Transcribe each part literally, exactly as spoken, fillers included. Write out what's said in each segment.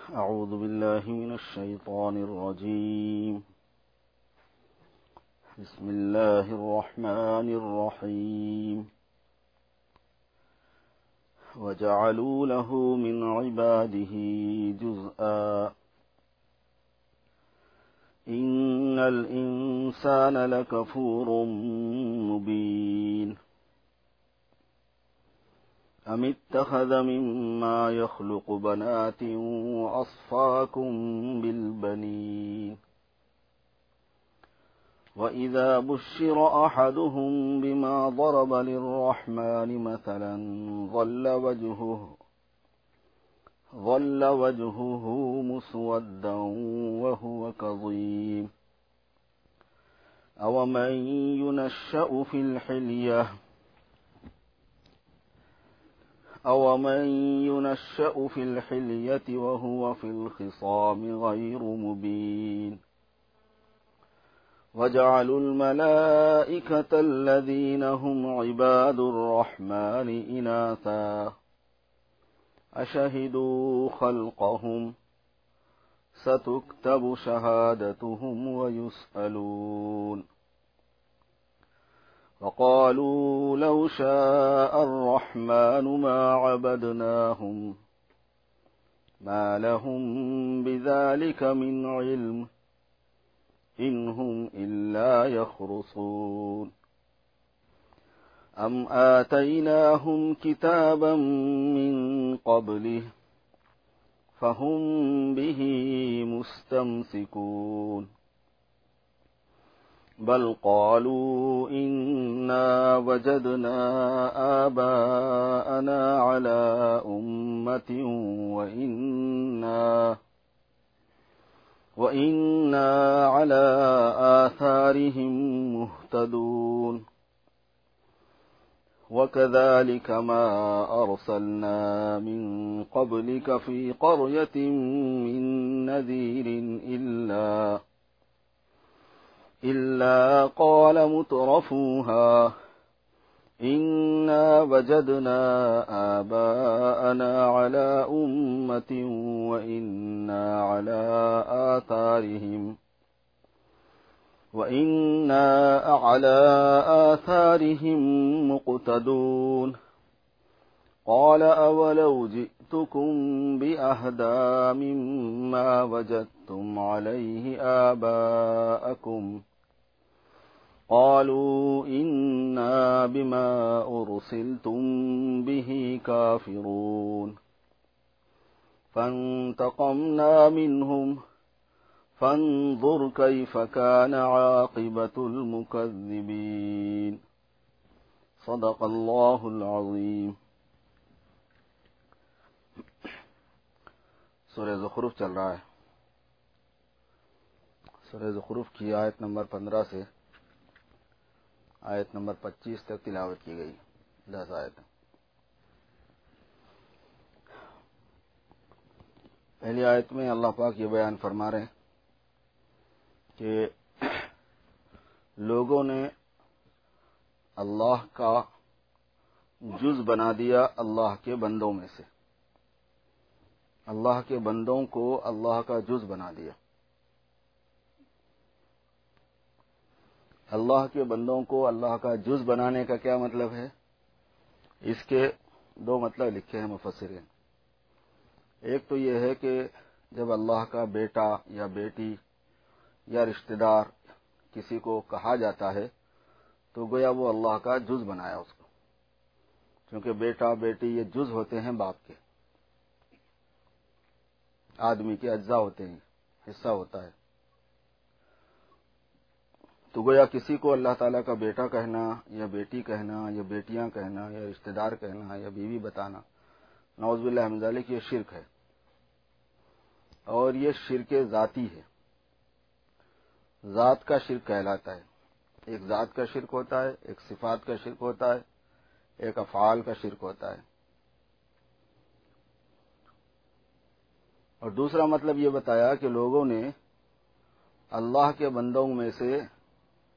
أعوذ بالله من الشيطان الرجيم. بسم الله الرحمن الرحيم. وجعلوا له من عباده جزءا إن الإنسان لكفور مبين. أم اتخذ مما يخلق بنات وأصفاكم بالبنين وإذا بشر أحدهم بما ضرب للرحمن مثلا ظل وجهه ظل وجهه مسودا وهو كظيم. أومن ينشأ في الحلية أومن ينشأ في الحلية وهو في الخصام غير مبين. وجعلوا الملائكة الذين هم عباد الرحمن إناثا أشهدوا خلقهم ستكتب شهادتهم ويسألون. وقالوا لو شاء الرحمن ما عبدناهم ما لهم بذلك من علم إن هم إلا يخرصون. أم آتيناهم كتابا من قبله فهم به مستمسكون. بل قالوا إنا وجدنا آباءنا على أمة وإنا وإنا على آثارهم مهتدون. وكذلك ما أرسلنا من قبلك في قرية من نذير إلا إلا قال مترفوها إنا وجدنا آباءنا على أمة وإنا على آثارهم وإنا على آثارهم مقتدون. قال أولو جئتكم بأهدى مما وجدتم عليه آباءكم قالوا إنا بما أرسلتم به كافرون. فانتقمنا منهم فانظر كيف كان عاقبة المكذبين. صدق الله العظيم. سورہ زخرف چل رہا ہے. سورہ زخرف کی آیت نمبر پندرہ سے آیت نمبر پچیس تک تلاوت کی گئی. دس آیت. پہلی آیت میں اللہ پاک یہ بیان فرما رہے ہیں کہ لوگوں نے اللہ کا جز بنا دیا اللہ کے بندوں میں سے. اللہ کے بندوں کو اللہ کا جز بنا دیا. اللہ کے بندوں کو اللہ کا جز بنانے کا کیا مطلب ہے؟ اس کے دو مطلب لکھے ہیں مفسرین. ایک تو یہ ہے کہ جب اللہ کا بیٹا یا بیٹی یا رشتہ دار کسی کو کہا جاتا ہے تو گویا وہ اللہ کا جز بنایا اس کو، کیونکہ بیٹا بیٹی یہ جز ہوتے ہیں باپ کے، آدمی کے اجزاء ہوتے ہیں، حصہ ہوتا ہے. تو گویا کسی کو اللہ تعالیٰ کا بیٹا کہنا یا بیٹی کہنا یا بیٹیاں کہنا یا رشتہ دار کہنا یا بیوی بتانا، نعوذ باللہ من ذالک، یہ شرک ہے. اور یہ شرک ذاتی ہے. ذات کا شرک کہلاتا ہے. ایک ذات کا شرک ہوتا ہے، ایک صفات کا شرک ہوتا ہے، ایک افعال کا شرک ہوتا ہے. اور دوسرا مطلب یہ بتایا کہ لوگوں نے اللہ کے بندوں میں سے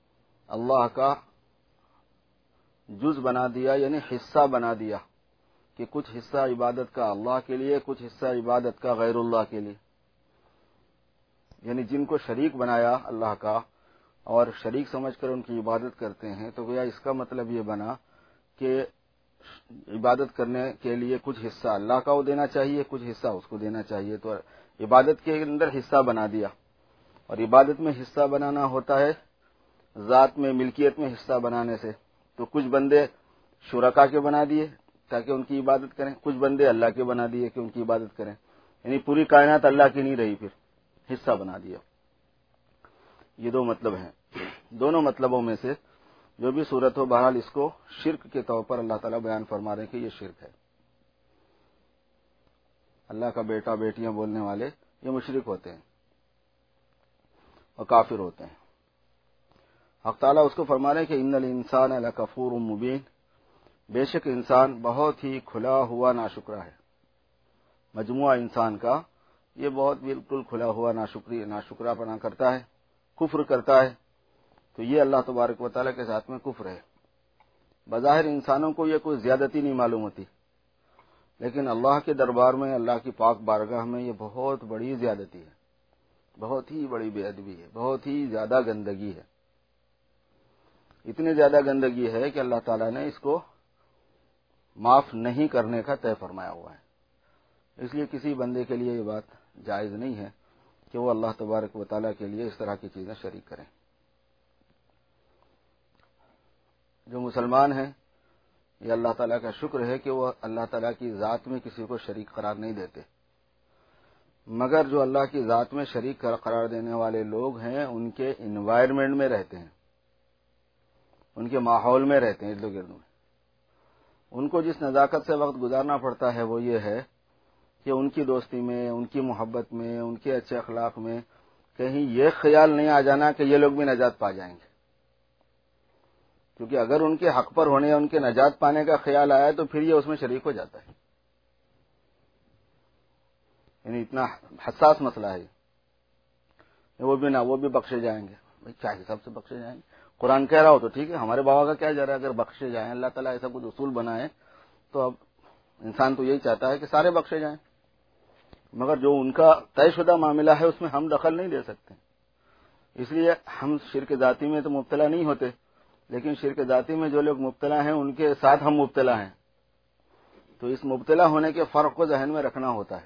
اللہ کا جز بنا دیا، یعنی حصہ بنا دیا، کہ کچھ حصہ عبادت کا اللہ کے لیے، کچھ حصہ عبادت کا غیر اللہ کے لیے، یعنی جن کو شریک بنایا اللہ کا اور شریک سمجھ کر ان کی عبادت کرتے ہیں، تو گویا اس کا مطلب یہ بنا کہ عبادت کرنے کے لیے کچھ حصہ اللہ کا وہ دینا چاہیے، کچھ حصہ اس کو دینا چاہیے، تو عبادت کے اندر حصہ بنا دیا۔ اور عبادت میں حصہ بنانا ہوتا ہے ذات میں، ملکیت میں حصہ بنانے سے، تو کچھ بندے شرکا کے بنا دیے تاکہ ان کی عبادت کریں، کچھ بندے اللہ کے بنا دیے کہ ان کی عبادت کریں، یعنی پوری کائنات اللہ کی نہیں رہی، پھر حصہ بنا دیا۔ یہ دو مطلب ہیں، دونوں مطلبوں میں سے جو بھی صورت ہو، بہرحال اس کو شرک کے طور پر اللہ تعالیٰ بیان فرما رہے ہیں کہ یہ شرک ہے۔ اللہ کا بیٹا بیٹیاں بولنے والے یہ مشرک ہوتے ہیں اور کافر ہوتے ہیں۔ حق تعالیٰ اس کو فرما رہے ہیں کہ ان الانسان لکفور مبین، بے شک انسان بہت ہی کھلا ہوا ناشکرا ہے۔ مجموعہ انسان کا یہ بہت بالکل کھلا ہوا ناشکری ناشکرا پنا کرتا ہے، کفر کرتا ہے، تو یہ اللہ تبارک و تعالیٰ کے ساتھ میں کفر ہے۔ بظاہر انسانوں کو یہ کوئی زیادتی نہیں معلوم ہوتی، لیکن اللہ کے دربار میں، اللہ کی پاک بارگاہ میں یہ بہت بڑی زیادتی ہے، بہت ہی بڑی بے ادبی ہے، بہت ہی زیادہ گندگی ہے۔ اتنی زیادہ گندگی ہے کہ اللہ تعالیٰ نے اس کو معاف نہیں کرنے کا طے فرمایا ہوا ہے۔ اس لیے کسی بندے کے لیے یہ بات جائز نہیں ہے کہ وہ اللہ تبارک و تعالیٰ کے لیے اس طرح کی چیزیں شریک کریں۔ جو مسلمان ہیں، یہ اللہ تعالیٰ کا شکر ہے کہ وہ اللہ تعالیٰ کی ذات میں کسی کو شریک قرار نہیں دیتے، مگر جو اللہ کی ذات میں شریک قرار دینے والے لوگ ہیں ان کے انوائرمنٹ میں رہتے ہیں، ان کے ماحول میں رہتے ہیں، ارد گرد میں، ان کو جس نزاکت سے وقت گزارنا پڑتا ہے وہ یہ ہے کہ ان کی دوستی میں، ان کی محبت میں، ان کے اچھے اخلاق میں کہیں یہ خیال نہیں آ جانا کہ یہ لوگ بھی نجات پا جائیں گے، کیونکہ اگر ان کے حق پر ہونے یا ان کے نجات پانے کا خیال آیا تو پھر یہ اس میں شریک ہو جاتا ہے، یعنی اتنا حساس مسئلہ ہے وہ بھی نہ وہ بھی بخشے جائیں گے۔ بھائی کیا حساب سے بخشے جائیں گے؟ قرآن کہہ رہا ہو تو ٹھیک ہے، ہمارے بابا کا کیا جا رہا ہے؟ اگر بخشے جائیں، اللہ تعالیٰ ایسا کچھ اصول بنائے تو اب انسان تو یہی چاہتا ہے کہ سارے بخشے جائیں، مگر جو ان کا طے شدہ معاملہ ہے اس میں ہم دخل نہیں دے سکتے، اس لیے ہم شرک ذاتی میں تو مبتلا نہیں ہوتے، لیکن شرک ذاتی میں جو لوگ مبتلا ہیں ان کے ساتھ ہم مبتلا ہیں، تو اس مبتلا ہونے کے فرق کو ذہن میں رکھنا ہوتا ہے۔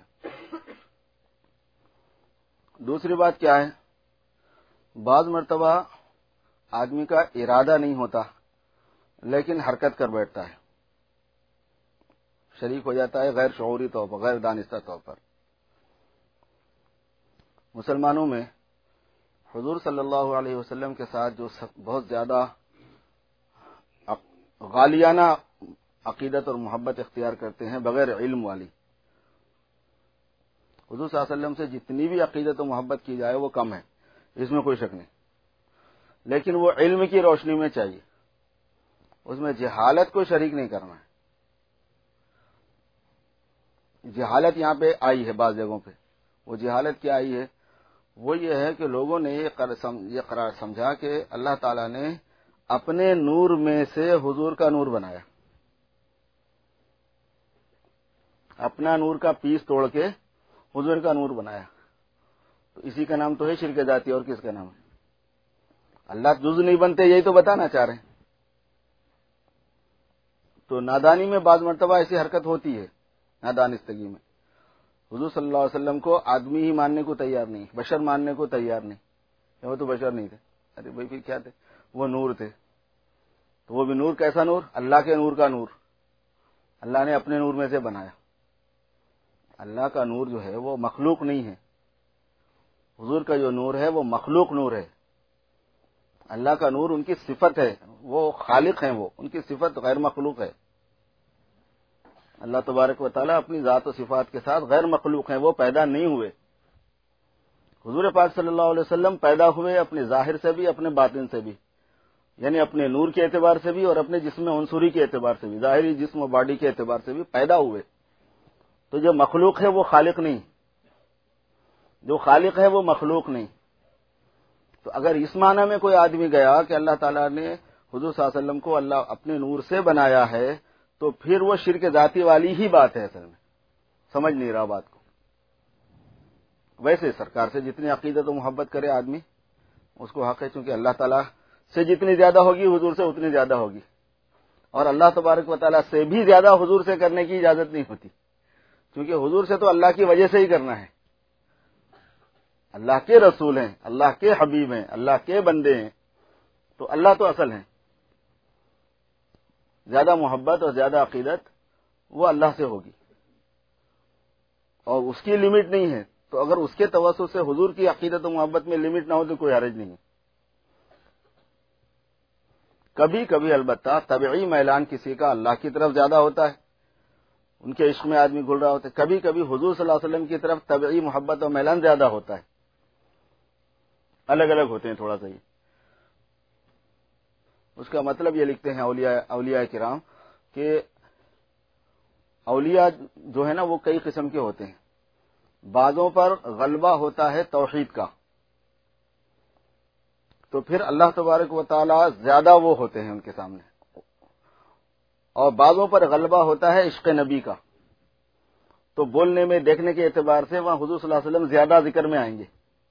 دوسری بات کیا ہے؟ بعض مرتبہ آدمی کا ارادہ نہیں ہوتا لیکن حرکت کر بیٹھتا ہے، شریک ہو جاتا ہے غیر شعوری طور پر، غیر دانستہ طور پر۔ مسلمانوں میں حضور صلی اللہ علیہ وسلم کے ساتھ جو بہت زیادہ غالیانہ عقیدت اور محبت اختیار کرتے ہیں بغیر علم والی، حضور صلی اللہ علیہ وسلم سے جتنی بھی عقیدت و محبت کی جائے وہ کم ہے، اس میں کوئی شک نہیں، لیکن وہ علم کی روشنی میں چاہیے، اس میں جہالت کو شریک نہیں کرنا ہے۔ جہالت یہاں پہ آئی ہے بعض جگہوں پہ، وہ جہالت کیا آئی ہے؟ وہ یہ ہے کہ لوگوں نے یہ قرار سمجھا کہ اللہ تعالیٰ نے اپنے نور میں سے حضور کا نور بنایا، اپنا نور کا پیس توڑ کے حضور کا نور بنایا، تو اسی کا نام تو ہے شرک ذاتی، اور کس کا نام ہے؟ اللہ جز نہیں بنتے، یہی تو بتانا چاہ رہے ہیں۔ تو نادانی میں بعض مرتبہ ایسی حرکت ہوتی ہے، نادانستگی میں۔ حضور صلی اللہ علیہ وسلم کو آدمی ہی ماننے کو تیار نہیں، بشر ماننے کو تیار نہیں، وہ تو بشر نہیں تھے۔ ارے بھائی پھر کیا تھے؟ وہ نور تھے، تو وہ بھی نور کیسا نور؟ اللہ کے نور کا نور، اللہ نے اپنے نور میں سے بنایا۔ اللہ کا نور جو ہے وہ مخلوق نہیں ہے، حضور کا جو نور ہے وہ مخلوق نور ہے۔ اللہ کا نور ان کی صفت ہے، وہ خالق ہیں، وہ ان کی صفت غیر مخلوق ہے۔ اللہ تبارک و تعالیٰ اپنی ذات و صفات کے ساتھ غیر مخلوق ہیں، وہ پیدا نہیں ہوئے۔ حضور پاک صلی اللہ علیہ وسلم پیدا ہوئے اپنے ظاہر سے بھی، اپنے باطن سے بھی، یعنی اپنے نور کے اعتبار سے بھی اور اپنے جسم عنصری کے اعتبار سے بھی، ظاہری جسم و باڈی کے اعتبار سے بھی پیدا ہوئے۔ تو جو مخلوق ہے وہ خالق نہیں، جو خالق ہے وہ مخلوق نہیں۔ تو اگر اس معنی میں کوئی آدمی گیا کہ اللہ تعالیٰ نے حضور صلی اللہ علیہ وسلم کو اللہ اپنے نور سے بنایا ہے، تو پھر وہ شرک ذاتی والی ہی بات ہے، اصل میں سمجھ نہیں رہا بات کو۔ ویسے سرکار سے جتنی عقیدت و محبت کرے آدمی اس کو حق ہے، چونکہ اللہ تعالیٰ سے جتنی زیادہ ہوگی حضور سے اتنی زیادہ ہوگی، اور اللہ تبارک و تعالیٰ سے بھی زیادہ حضور سے کرنے کی اجازت نہیں ہوتی، کیونکہ حضور سے تو اللہ کی وجہ سے ہی کرنا ہے، اللہ کے رسول ہیں، اللہ کے حبیب ہیں، اللہ کے بندے ہیں، تو اللہ تو اصل ہیں۔ زیادہ محبت اور زیادہ عقیدت وہ اللہ سے ہوگی، اور اس کی لمٹ نہیں ہے، تو اگر اس کے توسط سے حضور کی عقیدت و محبت میں لمٹ نہ ہو تو کوئی حرج نہیں ہے۔ کبھی کبھی البتہ طبعی میلان کسی کا اللہ کی طرف زیادہ ہوتا ہے، ان کے عشق میں آدمی گھل رہا ہوتا ہے، کبھی کبھی حضور صلی اللہ علیہ وسلم کی طرف طبعی محبت اور میلان زیادہ ہوتا ہے، الگ الگ ہوتے ہیں تھوڑا سا ہی۔ اس کا مطلب یہ لکھتے ہیں اولیاء اولیاء کرام کہ اولیاء جو ہے نا وہ کئی قسم کے ہوتے ہیں، بعضوں پر غلبہ ہوتا ہے توحید کا، تو پھر اللہ تبارک و تعالی زیادہ وہ ہوتے ہیں ان کے سامنے، اور بعضوں پر غلبہ ہوتا ہے عشق نبی کا، تو بولنے میں دیکھنے کے اعتبار سے وہاں حضور صلی اللہ علیہ وسلم زیادہ ذکر میں آئیں گے۔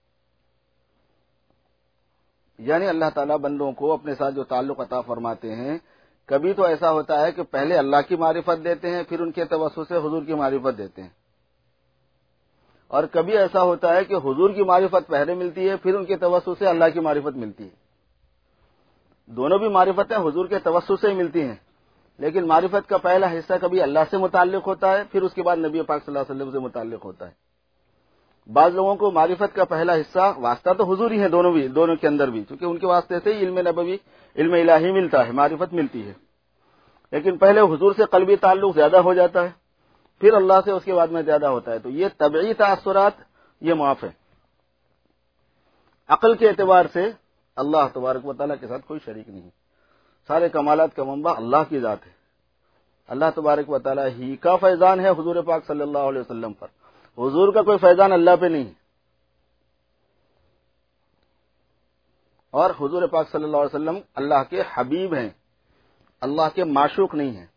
یعنی اللہ تعالیٰ بندوں کو اپنے ساتھ جو تعلق عطا فرماتے ہیں، کبھی تو ایسا ہوتا ہے کہ پہلے اللہ کی معرفت دیتے ہیں پھر ان کے توسط سے حضور کی معرفت دیتے ہیں، اور کبھی ایسا ہوتا ہے کہ حضور کی معرفت پہلے ملتی ہے پھر ان کے توسط سے اللہ کی معرفت ملتی ہے۔ دونوں بھی معرفتیں حضور کے توسط سے ہی ملتی ہیں، لیکن معرفت کا پہلا حصہ کبھی اللہ سے متعلق ہوتا ہے، پھر اس کے بعد نبی پاک صلی اللہ علیہ وسلم سے متعلق ہوتا ہے۔ بعض لوگوں کو معرفت کا پہلا حصہ، واسطہ تو حضور ہی ہے دونوں بھی، دونوں کے اندر بھی، کیونکہ ان کے واسطے سے ہی علم نبوی، علم الہی ملتا ہے، معرفت ملتی ہے، لیکن پہلے حضور سے قلبی تعلق زیادہ ہو جاتا ہے، پھر اللہ سے اس کے بعد میں زیادہ ہوتا ہے، تو یہ طبعی تاثرات یہ معاف ہے۔ عقل کے اعتبار سے اللہ تبارک و تعالیٰ کے ساتھ کوئی شریک نہیں، سارے کمالات کا منبع اللہ کی ذات ہے، اللہ تبارک و تعالیٰ ہی کا فیضان ہے حضور پاک صلی اللہ علیہ وسلم پر، حضور کا کوئی فیضان اللہ پہ نہیں ہے، اور حضور پاک صلی اللہ علیہ وسلم اللہ کے حبیب ہیں، اللہ کے معشوق نہیں ہیں۔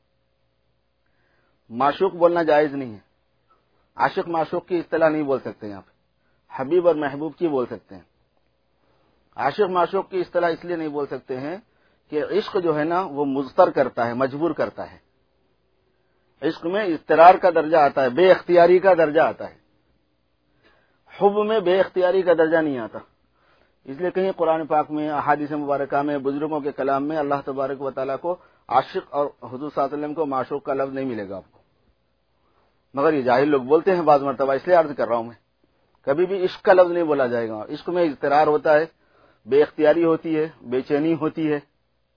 معشوق بولنا جائز نہیں ہے، عاشق معشوق کی اصطلاح نہیں بول سکتے، یہاں پہ حبیب اور محبوب کی بول سکتے ہیں۔ عاشق معشوق کی اصطلاح اس لیے نہیں بول سکتے ہیں کہ عشق جو ہے نا وہ مضطر کرتا ہے، مجبور کرتا ہے، عشق میں اضطرار کا درجہ آتا ہے، بے اختیاری کا درجہ آتا ہے، حب میں بے اختیاری کا درجہ نہیں آتا۔ اس لیے کہیں قرآن پاک میں، احادیث مبارکہ میں، بزرگوں کے کلام میں اللہ تبارک و تعالیٰ کو عاشق اور حضور صلی اللہ علیہ وسلم کو معشوق کا لفظ نہیں ملے گا آپ کو، مگر یہ جاہل لوگ بولتے ہیں بعض مرتبہ، اس لیے عرض کر رہا ہوں میں، کبھی بھی عشق کا لفظ نہیں بولا جائے گا۔ عشق میں اضطرار ہوتا ہے، بے اختیاری ہوتی ہے، بے چینی ہوتی ہے۔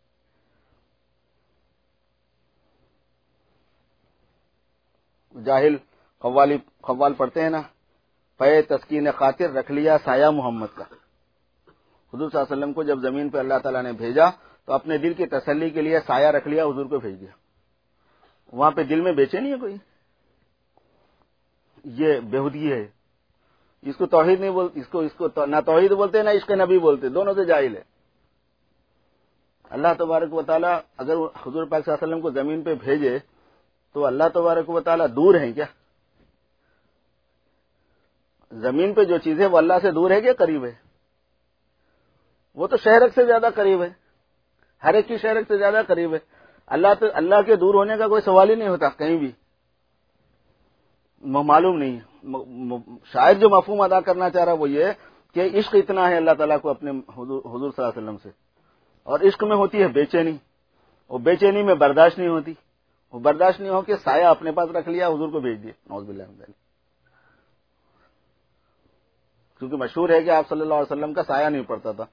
جاہل قوالی قوال پڑھتے ہیں نا، پے تسکین خاطر رکھ لیا سایہ محمد کا۔ حضور صلی اللہ علیہ وسلم کو جب زمین پہ اللہ تعالیٰ نے بھیجا تو اپنے دل کی تسلی کے لیے سایہ رکھ لیا، حضور کو بھیج دیا۔ وہاں پہ دل میں بے چینی ہے کوئی؟ یہ بےہودگی ہے، اس کو توحید نہیں بولتے، اس کو اس کو نہ توحید بولتے نہ عشق نبی بولتے، دونوں سے جاہل ہے۔ اللہ تبارک و تعالیٰ اگر حضور پاک صلی اللہ علیہ وسلم کو زمین پہ بھیجے تو اللہ تبارک و تعالیٰ دور ہیں کیا؟ زمین پہ جو چیز ہے وہ اللہ سے دور ہے کہ قریب ہے؟ وہ تو شہرک سے زیادہ قریب ہے، ہر ایک کی شہرک سے زیادہ قریب ہے۔ اللہ تو اللہ کے دور ہونے کا کوئی سوال ہی نہیں ہوتا کہیں بھی، معلوم نہیں ہے۔ شاید جو مفہوم ادا کرنا چاہ رہا وہ یہ کہ عشق اتنا ہے اللہ تعالیٰ کو اپنے حضور حضور صلی اللہ علیہ وسلم سے، اور عشق میں ہوتی ہے بے چینی، وہ بے چینی میں برداشت نہیں ہوتی، وہ برداشت نہیں ہو کے سایہ اپنے پاس رکھ لیا، حضور کو بھیج دیا، نعوذ باللہ من ذلک۔ کیونکہ مشہور ہے کہ آپ صلی اللہ علیہ وسلم کا سایہ نہیں پڑتا تھا،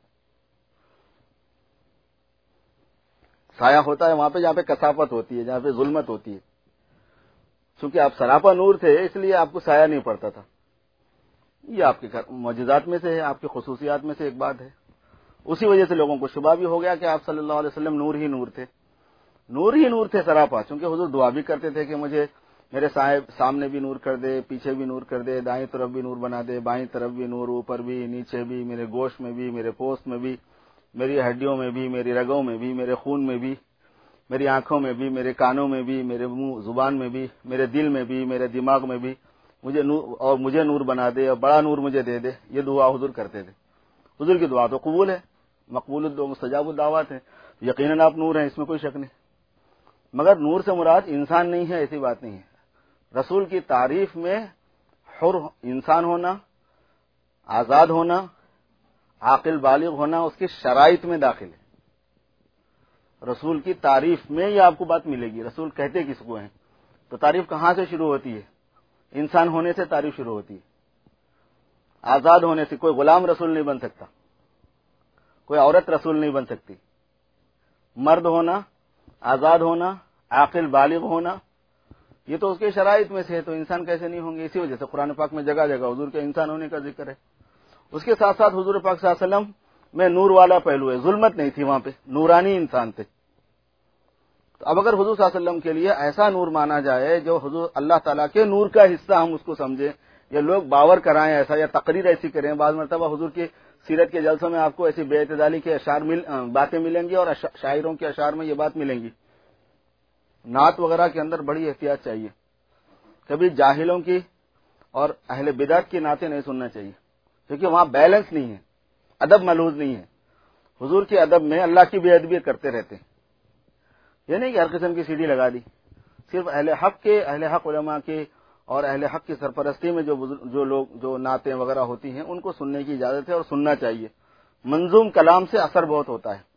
سایہ ہوتا ہے وہاں پہ جہاں پہ کثافت ہوتی ہے، جہاں پہ ظلمت ہوتی ہے۔ چونکہ آپ سراپا نور تھے اس لیے آپ کو سایہ نہیں پڑتا تھا۔ یہ آپ کے معجزات میں سے ہے، آپ کی خصوصیات میں سے ایک بات ہے۔ اسی وجہ سے لوگوں کو شبہ بھی ہو گیا کہ آپ صلی اللہ علیہ وسلم نور ہی نور تھے، نور ہی نور تھے سراپا، چونکہ حضور دعا بھی کرتے تھے کہ مجھے میرے سامنے بھی نور کر دے، پیچھے بھی نور کر دے، دائیں طرف بھی نور بنا دے، بائیں طرف بھی نور، اوپر بھی، نیچے بھی، میرے گوشت میں بھی، میرے پوست میں بھی، میری ہڈیوں میں بھی، میری رگوں میں بھی، میرے خون میں بھی، میری آنکھوں میں بھی، میرے کانوں میں بھی، میرے منہ زبان میں بھی، میرے دل میں بھی، میرے دماغ میں بھی مجھے نور، اور مجھے نور بنا دے اور بڑا نور مجھے دے دے. یہ دعا حضور کرتے تھے. حضور کی دعا تو قبول ہے، مقبول الدعوات مستجاب الدعوات ہے. یقیناً آپ نور ہیں، اس میں کوئی شک نہیں. مگر نور سے مراد انسان نہیں ہے، ایسی بات نہیں ہے. رسول کی تعریف میں حر انسان ہونا، آزاد ہونا، عاقل بالغ ہونا اس کی شرائط میں داخل ہے. رسول کی تعریف میں یہ آپ کو بات ملے گی. رسول کہتے کس کو ہیں؟ تو تعریف کہاں سے شروع ہوتی ہے؟ انسان ہونے سے تعریف شروع ہوتی ہے. آزاد ہونے سے. کوئی غلام رسول نہیں بن سکتا، کوئی عورت رسول نہیں بن سکتی. مرد ہونا، آزاد ہونا، عاقل بالغ ہونا، یہ تو اس کے شرائط میں سے ہے. تو انسان کیسے نہیں ہوں گے؟ اسی وجہ سے قرآن پاک میں جگہ جگہ حضور کے انسان ہونے کا ذکر ہے. اس کے ساتھ ساتھ حضور پاک صلی اللہ علیہ وسلم میں نور والا پہلو ہے. ظلمت نہیں تھی وہاں پہ، نورانی انسان تھے. تو اب اگر حضور صلی اللہ علیہ وسلم کے لیے ایسا نور مانا جائے جو حضور اللہ تعالیٰ کے نور کا حصہ ہم اس کو سمجھیں، یا لوگ باور کرائیں ایسا، یا تقریر ایسی کریں. بعض مرتبہ حضور کی سیرت کے جلسوں میں آپ کو ایسی بے اعتدالی کے اشعار مل باتیں ملیں گی، اور شاعروں کے اشعار میں یہ بات ملیں گی. نعت وغیرہ کے اندر بڑی احتیاط چاہیے. کبھی جاہلوں کی اور اہل بدعت کی نعتیں نہیں سننا چاہیے، کیونکہ وہاں بیلنس نہیں ہے، ادب ملحوظ نہیں ہے. حضور کے ادب میں اللہ کی بے ادبی کرتے رہتے ہیں. یہ نہیں کہ ہر قسم کی سیڑھی لگا دی. صرف اہل حق کے، اہل حق علماء کے اور اہل حق کی سرپرستی میں جو جو لوگ جو نعتیں وغیرہ ہوتی ہیں ان کو سننے کی اجازت ہے اور سننا چاہیے. منظوم کلام سے اثر بہت ہوتا ہے.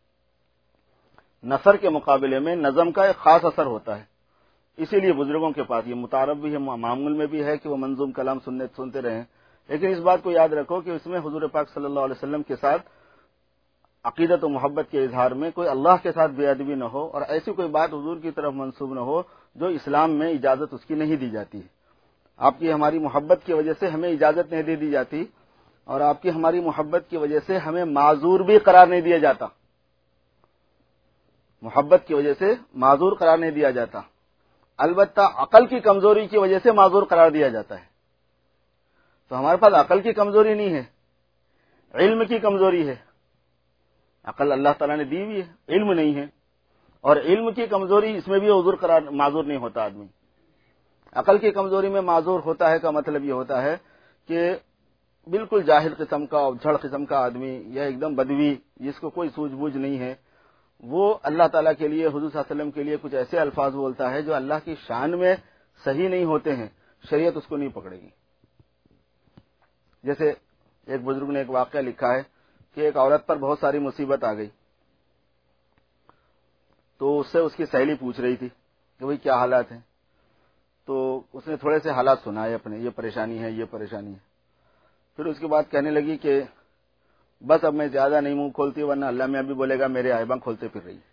نثر کے مقابلے میں نظم کا ایک خاص اثر ہوتا ہے. اسی لیے بزرگوں کے پاس یہ متعارف بھی ہے، معمول میں بھی ہے کہ وہ منظوم کلام سننے سنتے رہیں. لیکن اس بات کو یاد رکھو کہ اس میں حضور پاک صلی اللہ علیہ وسلم کے ساتھ عقیدت و محبت کے اظہار میں کوئی اللہ کے ساتھ بے ادبی نہ ہو، اور ایسی کوئی بات حضور کی طرف منسوب نہ ہو جو اسلام میں اجازت اس کی نہیں دی جاتی ہے. آپ کی ہماری محبت کی وجہ سے ہمیں اجازت نہیں دے دی جاتی، اور آپ کی ہماری محبت کی وجہ سے ہمیں معذور بھی قرار نہیں دیا جاتا. محبت کی وجہ سے معذور قرار نہیں دیا جاتا، البتہ عقل کی کمزوری کی وجہ سے معذور قرار دیا جاتا ہے. تو ہمارے پاس عقل کی کمزوری نہیں ہے، علم کی کمزوری ہے. عقل اللہ تعالیٰ نے دی ہوئی ہے، علم نہیں ہے. اور علم کی کمزوری اس میں بھی حضور قرار معذور نہیں ہوتا آدمی. عقل کی کمزوری میں معذور ہوتا ہے کا مطلب یہ ہوتا ہے کہ بالکل جاہل قسم کا اور جھڑ قسم کا آدمی، یا ایک دم بدوی جس کو کوئی سوجھ بوجھ نہیں ہے، وہ اللہ تعالیٰ کے لیے، حضور صلی اللہ علیہ وسلم کے لیے کچھ ایسے الفاظ بولتا ہے جو اللہ کی شان میں صحیح نہیں ہوتے ہیں، شریعت اس کو نہیں پکڑے گی. جیسے ایک بزرگ نے ایک واقعہ لکھا ہے کہ ایک عورت پر بہت ساری مصیبت آ گئی، تو اس سے اس کی سہیلی پوچھ رہی تھی کہ بھئی کیا حالات ہیں. تو اس نے تھوڑے سے حالات سنائے اپنے، یہ پریشانی ہے، یہ پریشانی ہے. پھر اس کے بعد کہنے لگی کہ بس اب میں زیادہ نہیں منہ کھولتی، ورنہ اللہ میں ابھی بولے گا میرے عیباں کھولتے پھر رہی ہے.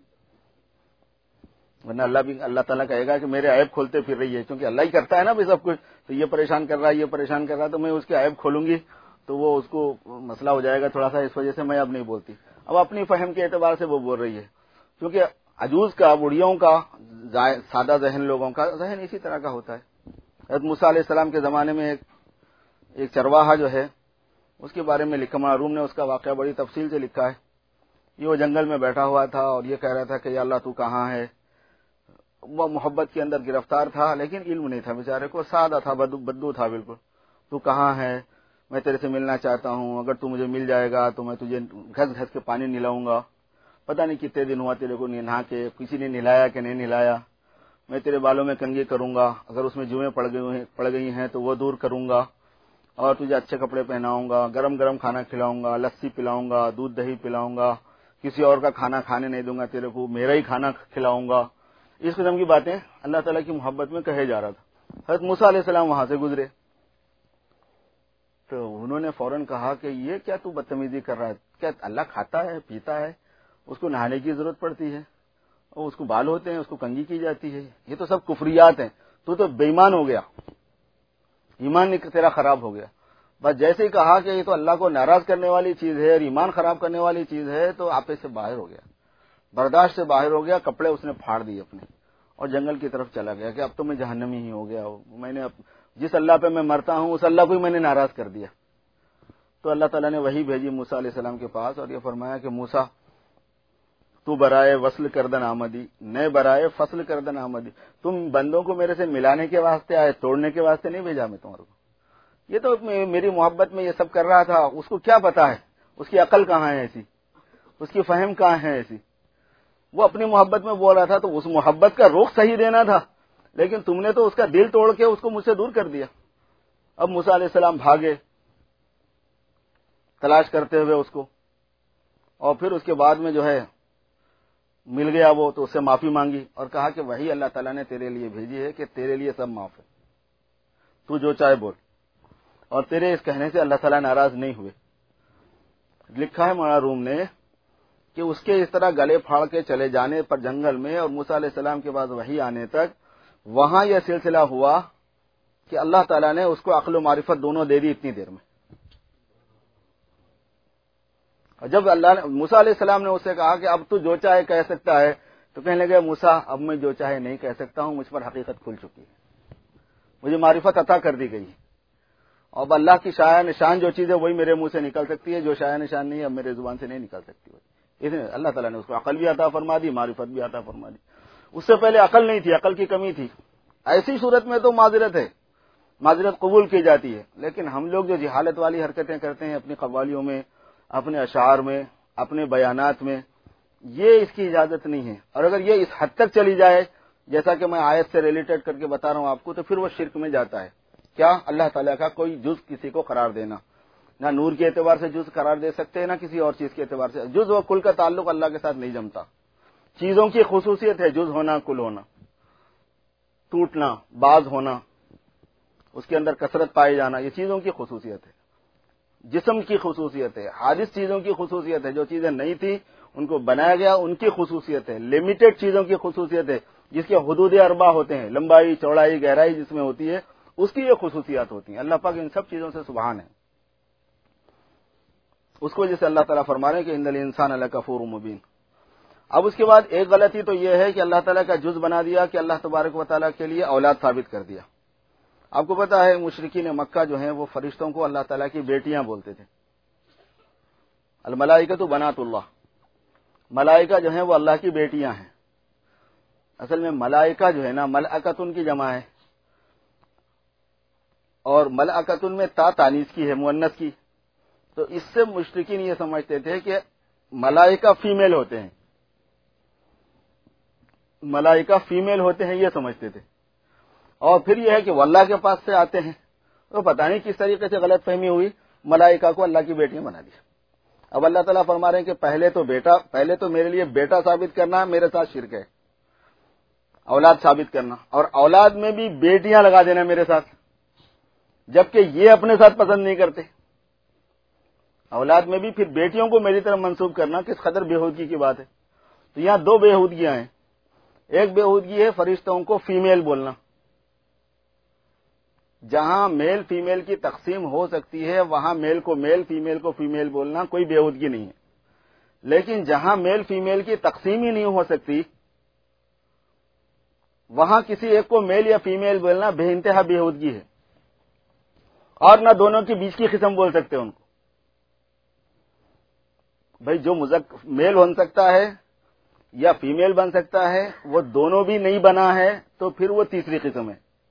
ورنہ اللہ بھی اللہ تعالیٰ کہے گا کہ میرے عیب کھولتے پھر رہی ہے، کیونکہ اللہ ہی کرتا ہے نا بھی سب کچھ. تو یہ پریشان کر رہا ہے، یہ پریشان کر رہا ہے، تو میں اس کے عیب کھولوں گی تو وہ اس کو مسئلہ ہو جائے گا تھوڑا سا. اس وجہ سے میں اب نہیں بولتی. اب اپنی فہم کے اعتبار سے وہ بول رہی ہے، کیونکہ عجوز کا، بوڑھیوں کا، سادہ ذہن لوگوں کا ذہن اسی طرح کا ہوتا ہے. حضرت موسیٰ علیہ السلام کے زمانے میں ایک ایک چرواہا جو ہے، اس کے بارے میں لکھا، معروم نے اس کا واقعہ بڑی تفصیل سے لکھا ہے. یہ وہ جنگل میں بیٹھا ہوا تھا اور یہ کہہ رہا تھا کہ یا اللہ تو کہاں ہے. وہ محبت کے اندر گرفتار تھا، لیکن علم نہیں تھا بیچارے کو، سادہ تھا، بدو تھا بالکل. تو کہاں ہے، میں تیرے سے ملنا چاہتا ہوں، اگر تو مجھے مل جائے گا تو میں تجھے گھس گھس کے پانی نلاؤں گا. پتہ نہیں کتنے دن ہوا تیرے کو نہا کے، کسی نے نلایا کہ نہیں نلایا. میں تیرے بالوں میں کنگھی کروں گا، اگر اس میں جوئیں پڑ گئی پڑ گئی ہیں تو وہ دور کروں گا، اور تجھے اچھے کپڑے پہناؤں گا، گرم گرم کھانا کھلاؤں گا، لسی پلاؤں گا، دودھ دہی پلاؤں گا، کسی اور کا کھانا کھانے نہیں دوں گا تیرے کو، میرا ہی کھانا کھلاؤں گا. اس قسم کی باتیں اللہ تعالیٰ کی محبت میں کہے جا رہا تھا. حضرت موسیٰ علیہ السلام وہاں سے گزرے تو انہوں نے فوراً کہا کہ یہ کیا تو بدتمیزی کر رہا ہے، کیا اللہ کھاتا ہے، پیتا ہے، اس کو نہانے کی ضرورت پڑتی ہے، اور اس کو بال ہوتے ہیں، اس کو کنگھی کی جاتی ہے، یہ تو سب کفریات ہیں، تو تو بے ایمان ہو گیا، ایمان تیرا خراب ہو گیا. بس جیسے ہی کہا کہ یہ تو اللہ کو ناراض کرنے والی چیز ہے اور ایمان خراب کرنے والی چیز ہے، تو آپے سے باہر ہو گیا، برداشت سے باہر ہو گیا. کپڑے اس نے پھاڑ دیے اپنے اور جنگل کی طرف چلا گیا کہ اب تو میں جہنمی ہی ہو گیا، میں نے جس اللہ پہ میں مرتا ہوں اس اللہ کو ہی میں نے ناراض کر دیا. تو اللہ تعالیٰ نے وہی بھیجی موسیٰ علیہ السلام کے پاس اور یہ فرمایا کہ موسیٰ تو برائے وصل کردن آمدی، نئے برائے فصل کردن آمدی، تم بندوں کو میرے سے ملانے کے واسطے آئے، توڑنے کے واسطے نہیں بھیجا میں تمہارے کو۔ یہ تو میری محبت میں یہ سب کر رہا تھا، اس کو کیا پتا ہے، اس کی عقل کہاں ہے ایسی، اس کی فہم کہاں ہے ایسی، وہ اپنی محبت میں بول رہا تھا تو اس محبت کا رخ صحیح دینا تھا، لیکن تم نے تو اس کا دل توڑ کے اس کو مجھ سے دور کر دیا۔ اب موسیٰ علیہ السلام بھاگے تلاش کرتے ہوئے اس کو، اور پھر اس کے بعد میں جو ہے مل گیا وہ، تو اس سے معافی مانگی اور کہا کہ وہی اللہ تعالیٰ نے تیرے لیے بھیجی ہے کہ تیرے لیے سب معاف ہے، تو جو چاہے بول، اور تیرے اس کہنے سے اللہ تعالیٰ ناراض نہیں ہوئے۔ لکھا ہے مولانا روم نے کہ اس کے اس طرح گلے پھاڑ کے چلے جانے پر جنگل میں اور موسیٰ علیہ السلام کے بعد وحی آنے تک وہاں یہ سلسلہ ہوا کہ اللہ تعالیٰ نے اس کو عقل و معرفت دونوں دے دی اتنی دیر میں۔ اور جب اللہ نے موسیٰ علیہ السلام نے اس سے کہا کہ اب تو جو چاہے کہہ سکتا ہے، تو کہنے لگے موسیٰ اب میں جو چاہے نہیں کہہ سکتا ہوں، مجھ پر حقیقت کھل چکی ہے، مجھے معرفت عطا کر دی گئی ہے، اب اللہ کی شایع نشان جو چیز ہے وہی میرے منہ سے نکل سکتی ہے، جو شایع نشان نہیں ہے اب میرے زبان سے نہیں نکل سکتی۔ اس نے اللہ تعالیٰ نے اس کو عقل بھی عطا فرما دی، معرفت بھی عطا فرما دی۔ اس سے پہلے عقل نہیں تھی، عقل کی کمی تھی۔ ایسی صورت میں تو معذرت ہے، معذرت قبول کی جاتی ہے، لیکن ہم لوگ جو جہالت والی حرکتیں کرتے ہیں اپنی قوالیوں میں، اپنے اشعار میں، اپنے بیانات میں، یہ اس کی اجازت نہیں ہے۔ اور اگر یہ اس حد تک چلی جائے جیسا کہ میں آیت سے ریلیٹڈ کر کے بتا رہا ہوں آپ کو، تو پھر وہ شرک میں جاتا ہے۔ کیا اللہ تعالیٰ کا کوئی جز کسی کو قرار دینا، نہ نور کے اعتبار سے جز قرار دے سکتے ہیں، نہ کسی اور چیز کے اعتبار سے۔ جز و کل کا تعلق اللہ کے ساتھ نہیں جمتا۔ چیزوں کی خصوصیت ہے جز ہونا، کل ہونا، ٹوٹنا، باز ہونا، اس کے اندر کثرت پائے جانا، یہ چیزوں کی خصوصیت ہے، جسم کی خصوصیت ہے، حادث چیزوں کی خصوصیت ہے، جو چیزیں نہیں تھی ان کو بنایا گیا ان کی خصوصیت ہے، لمیٹڈ چیزوں کی خصوصیت ہے، جس کے حدود اربع ہوتے ہیں، لمبائی، چوڑائی، گہرائی جس میں ہوتی ہے اس کی یہ خصوصیات ہوتی ہیں۔ اللہ پاک ان سب چیزوں سے سبحان ہے۔ اس کو جیسے اللہ تعالیٰ فرما رہے ہیں کہ ان الانسان لکفور مبین۔ اب اس کے بعد ایک غلطی تو یہ ہے کہ اللہ تعالیٰ کا جز بنا دیا کہ اللہ تبارک و تعالیٰ کے لیے اولاد ثابت کر دیا۔ آپ کو پتا ہے مشرکین مکہ جو ہیں وہ فرشتوں کو اللہ تعالیٰ کی بیٹیاں بولتے تھے۔ الملائکۃ بنات اللہ، ملائکہ جو ہیں وہ اللہ کی بیٹیاں ہیں۔ اصل میں ملائکہ جو ہے نا ملائکۃن کی جمع ہے، اور ملائکۃن میں تا تانیث کی ہے، مؤنث کی، تو اس سے مشرکین یہ سمجھتے تھے کہ ملائکہ فیمیل ہوتے ہیں، ملائکہ فیمیل ہوتے ہیں یہ سمجھتے تھے، اور پھر یہ ہے کہ وہ اللہ کے پاس سے آتے ہیں، تو پتہ نہیں کس طریقے سے غلط فہمی ہوئی، ملائکہ کو اللہ کی بیٹیاں بنا دیا۔ اب اللہ تعالیٰ فرما رہے ہیں کہ پہلے تو بیٹا پہلے تو میرے لیے بیٹا ثابت کرنا میرے ساتھ شرک ہے، اولاد ثابت کرنا، اور اولاد میں بھی بیٹیاں لگا دینا میرے ساتھ، جبکہ یہ اپنے ساتھ پسند نہیں کرتے۔ اولاد میں بھی پھر بیٹیوں کو میری طرف منسوب کرنا کس قدر بےہودگی کی بات ہے۔ تو یہاں دو بےہودگیاں ہیں، ایک بےہودگی ہے فرشتوں کو فیمیل بولنا، جہاں میل فیمیل کی تقسیم ہو سکتی ہے وہاں میل کو میل، فیمیل کو فیمیل بولنا کوئی بےہودگی نہیں ہے، لیکن جہاں میل فیمیل کی تقسیم ہی نہیں ہو سکتی وہاں کسی ایک کو میل یا فیمیل بولنا بے انتہا بےہودگی ہے، اور نہ دونوں کے بیچ کی قسم بول سکتے ان کو۔ بھائی جو مذکر میل بن سکتا ہے یا فیمیل بن سکتا ہے وہ دونوں بھی نہیں بنا ہے تو پھر وہ تیسری قسم ہے،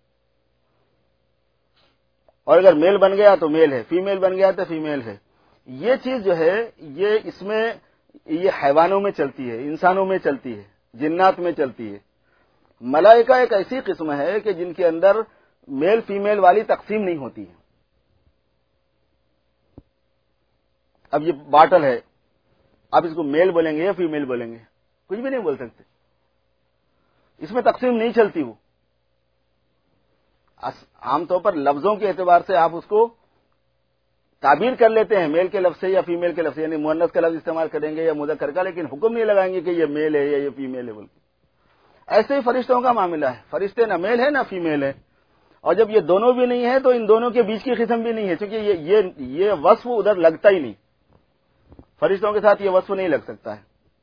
اور اگر میل بن گیا تو میل ہے، فیمیل بن گیا تو فیمیل ہے۔ یہ چیز جو ہے یہ اس میں یہ حیوانوں میں چلتی ہے، انسانوں میں چلتی ہے، جنات میں چلتی ہے۔ ملائکہ ایک ایسی قسم ہے کہ جن کے اندر میل فیمیل والی تقسیم نہیں ہوتی ہے۔ اب یہ باٹل ہے، آپ اس کو میل بولیں گے یا فیمیل بولیں گے؟ کچھ بھی نہیں بول سکتے، اس میں تقسیم نہیں چلتی۔ وہ عام طور پر لفظوں کے اعتبار سے آپ اس کو تعبیر کر لیتے ہیں میل کے لفظ سے یا فیمیل کے لفظ سے، یعنی مؤنث کا لفظ استعمال کریں گے یا مذکر کا، لیکن حکم نہیں لگائیں گے کہ یہ میل ہے یا یہ فیمیل ہے بول کے۔ ایسے ہی فرشتوں کا معاملہ ہے، فرشتے نہ میل ہے نہ فیمیل ہے، اور جب یہ دونوں بھی نہیں ہے تو ان دونوں کے بیچ کی قسم بھی نہیں ہے، کیونکہ یہ یہ یہ وصف ادھر لگتا ہی نہیں، فرشتوں کے ساتھ یہ وصف نہیں لگ سکتا ہے۔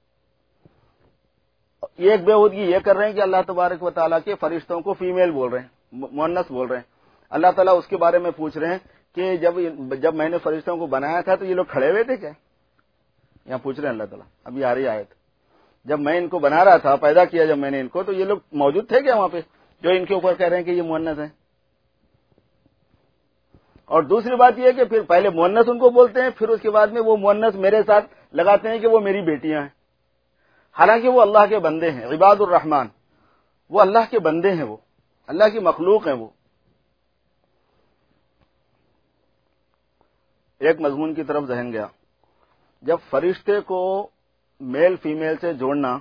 یہ ایک بےہودگی یہ کر رہے ہیں کہ اللہ تبارک و تعالیٰ کے فرشتوں کو فیمیل بول رہے ہیں، مؤنث بول رہے ہیں۔ اللہ تعالیٰ اس کے بارے میں پوچھ رہے ہیں کہ جب جب میں نے فرشتوں کو بنایا تھا تو یہ لوگ کھڑے ہوئے تھے کیا؟ یہاں پوچھ رہے ہیں اللہ تعالیٰ، اب یہ آ رہی آیت جب میں ان کو بنا رہا تھا، پیدا کیا جب میں نے ان کو، تو یہ لوگ موجود تھے کیا وہاں پہ جو ان کے اوپر کہہ رہے ہیں کہ یہ مؤنث ہیں؟ اور دوسری بات یہ ہے کہ پھر پہلے مؤنث ان کو بولتے ہیں، پھر اس کے بعد میں وہ مؤنث میرے ساتھ لگاتے ہیں کہ وہ میری بیٹیاں ہیں، حالانکہ وہ اللہ کے بندے ہیں، عباد الرحمان، وہ اللہ کے بندے ہیں، وہ اللہ کی مخلوق ہیں۔ وہ ایک مضمون کی طرف ذہن گیا، جب فرشتے کو میل فیمیل سے جوڑنا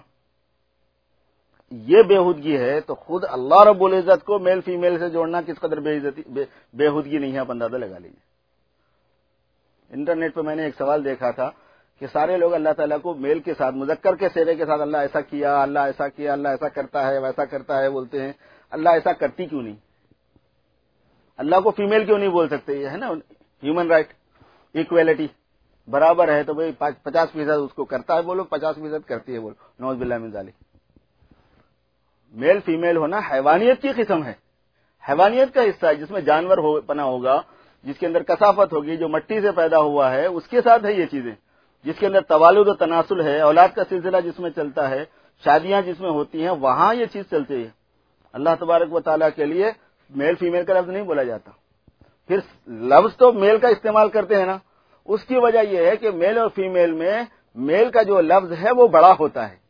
یہ بےہودگی ہے تو خود اللہ رب العزت کو میل فیمیل سے جوڑنا کس قدر بے عزتی بےہودگی نہیں ہے، آپ اندازہ لگا لیجیے۔ انٹرنیٹ پہ میں نے ایک سوال دیکھا تھا کہ سارے لوگ اللہ تعالیٰ کو میل کے ساتھ، مذکر کے صیغے کے ساتھ اللہ ایسا کیا، اللہ ایسا کیا، اللہ ایسا کرتا ہے، ویسا کرتا ہے بولتے ہیں، اللہ ایسا کرتی کیوں نہیں؟ اللہ کو فیمیل کیوں نہیں بول سکتے؟ یہ ہے نا ہیومن رائٹ، ایکویلٹی، برابر ہے تو بھائی پچاس فیصد اس کو کرتا ہے بولو، پچاس فیصد کرتی ہے بولو، نعوذ باللہ من ذالک۔ میل فیمیل ہونا حیوانیت کی قسم ہے، حیوانیت کا حصہ ہے، جس میں جانور ہو پنا ہوگا، جس کے اندر کثافت ہوگی، جو مٹی سے پیدا ہوا ہے اس کے ساتھ ہے یہ چیزیں، جس کے اندر توالد و تناسل ہے، اولاد کا سلسلہ جس میں چلتا ہے، شادیاں جس میں ہوتی ہیں، وہاں یہ چیز چلتی ہے۔ اللہ تبارک و تعالیٰ کے لیے میل فیمیل کا لفظ نہیں بولا جاتا۔ پھر لفظ تو میل کا استعمال کرتے ہیں نا، اس کی وجہ یہ ہے کہ میل اور فیمیل میں میل کا جو لفظ ہے وہ بڑا ہوتا ہے،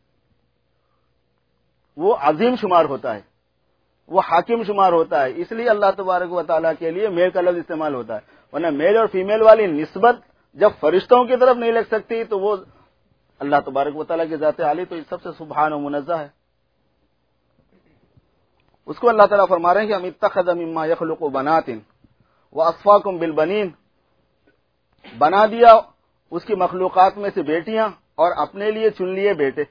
وہ عظیم شمار ہوتا ہے، وہ حاکم شمار ہوتا ہے، اس لیے اللہ تبارک و تعالیٰ کے لیے میل کا لفظ استعمال ہوتا ہے، ورنہ میل اور فیمیل والی نسبت جب فرشتوں کی طرف نہیں لگ سکتی تو وہ اللہ تبارک و تعالیٰ کی ذات عالی تو سب سے سبحان و منزہ ہے۔ اس کو اللہ تعالیٰ فرما رہے ہیں کہ ام اتخذ مما یخلق بنات واصفاکم بالبنین، بنا دیا اس کی مخلوقات میں سے بیٹیاں اور اپنے لیے چن لیے بیٹے۔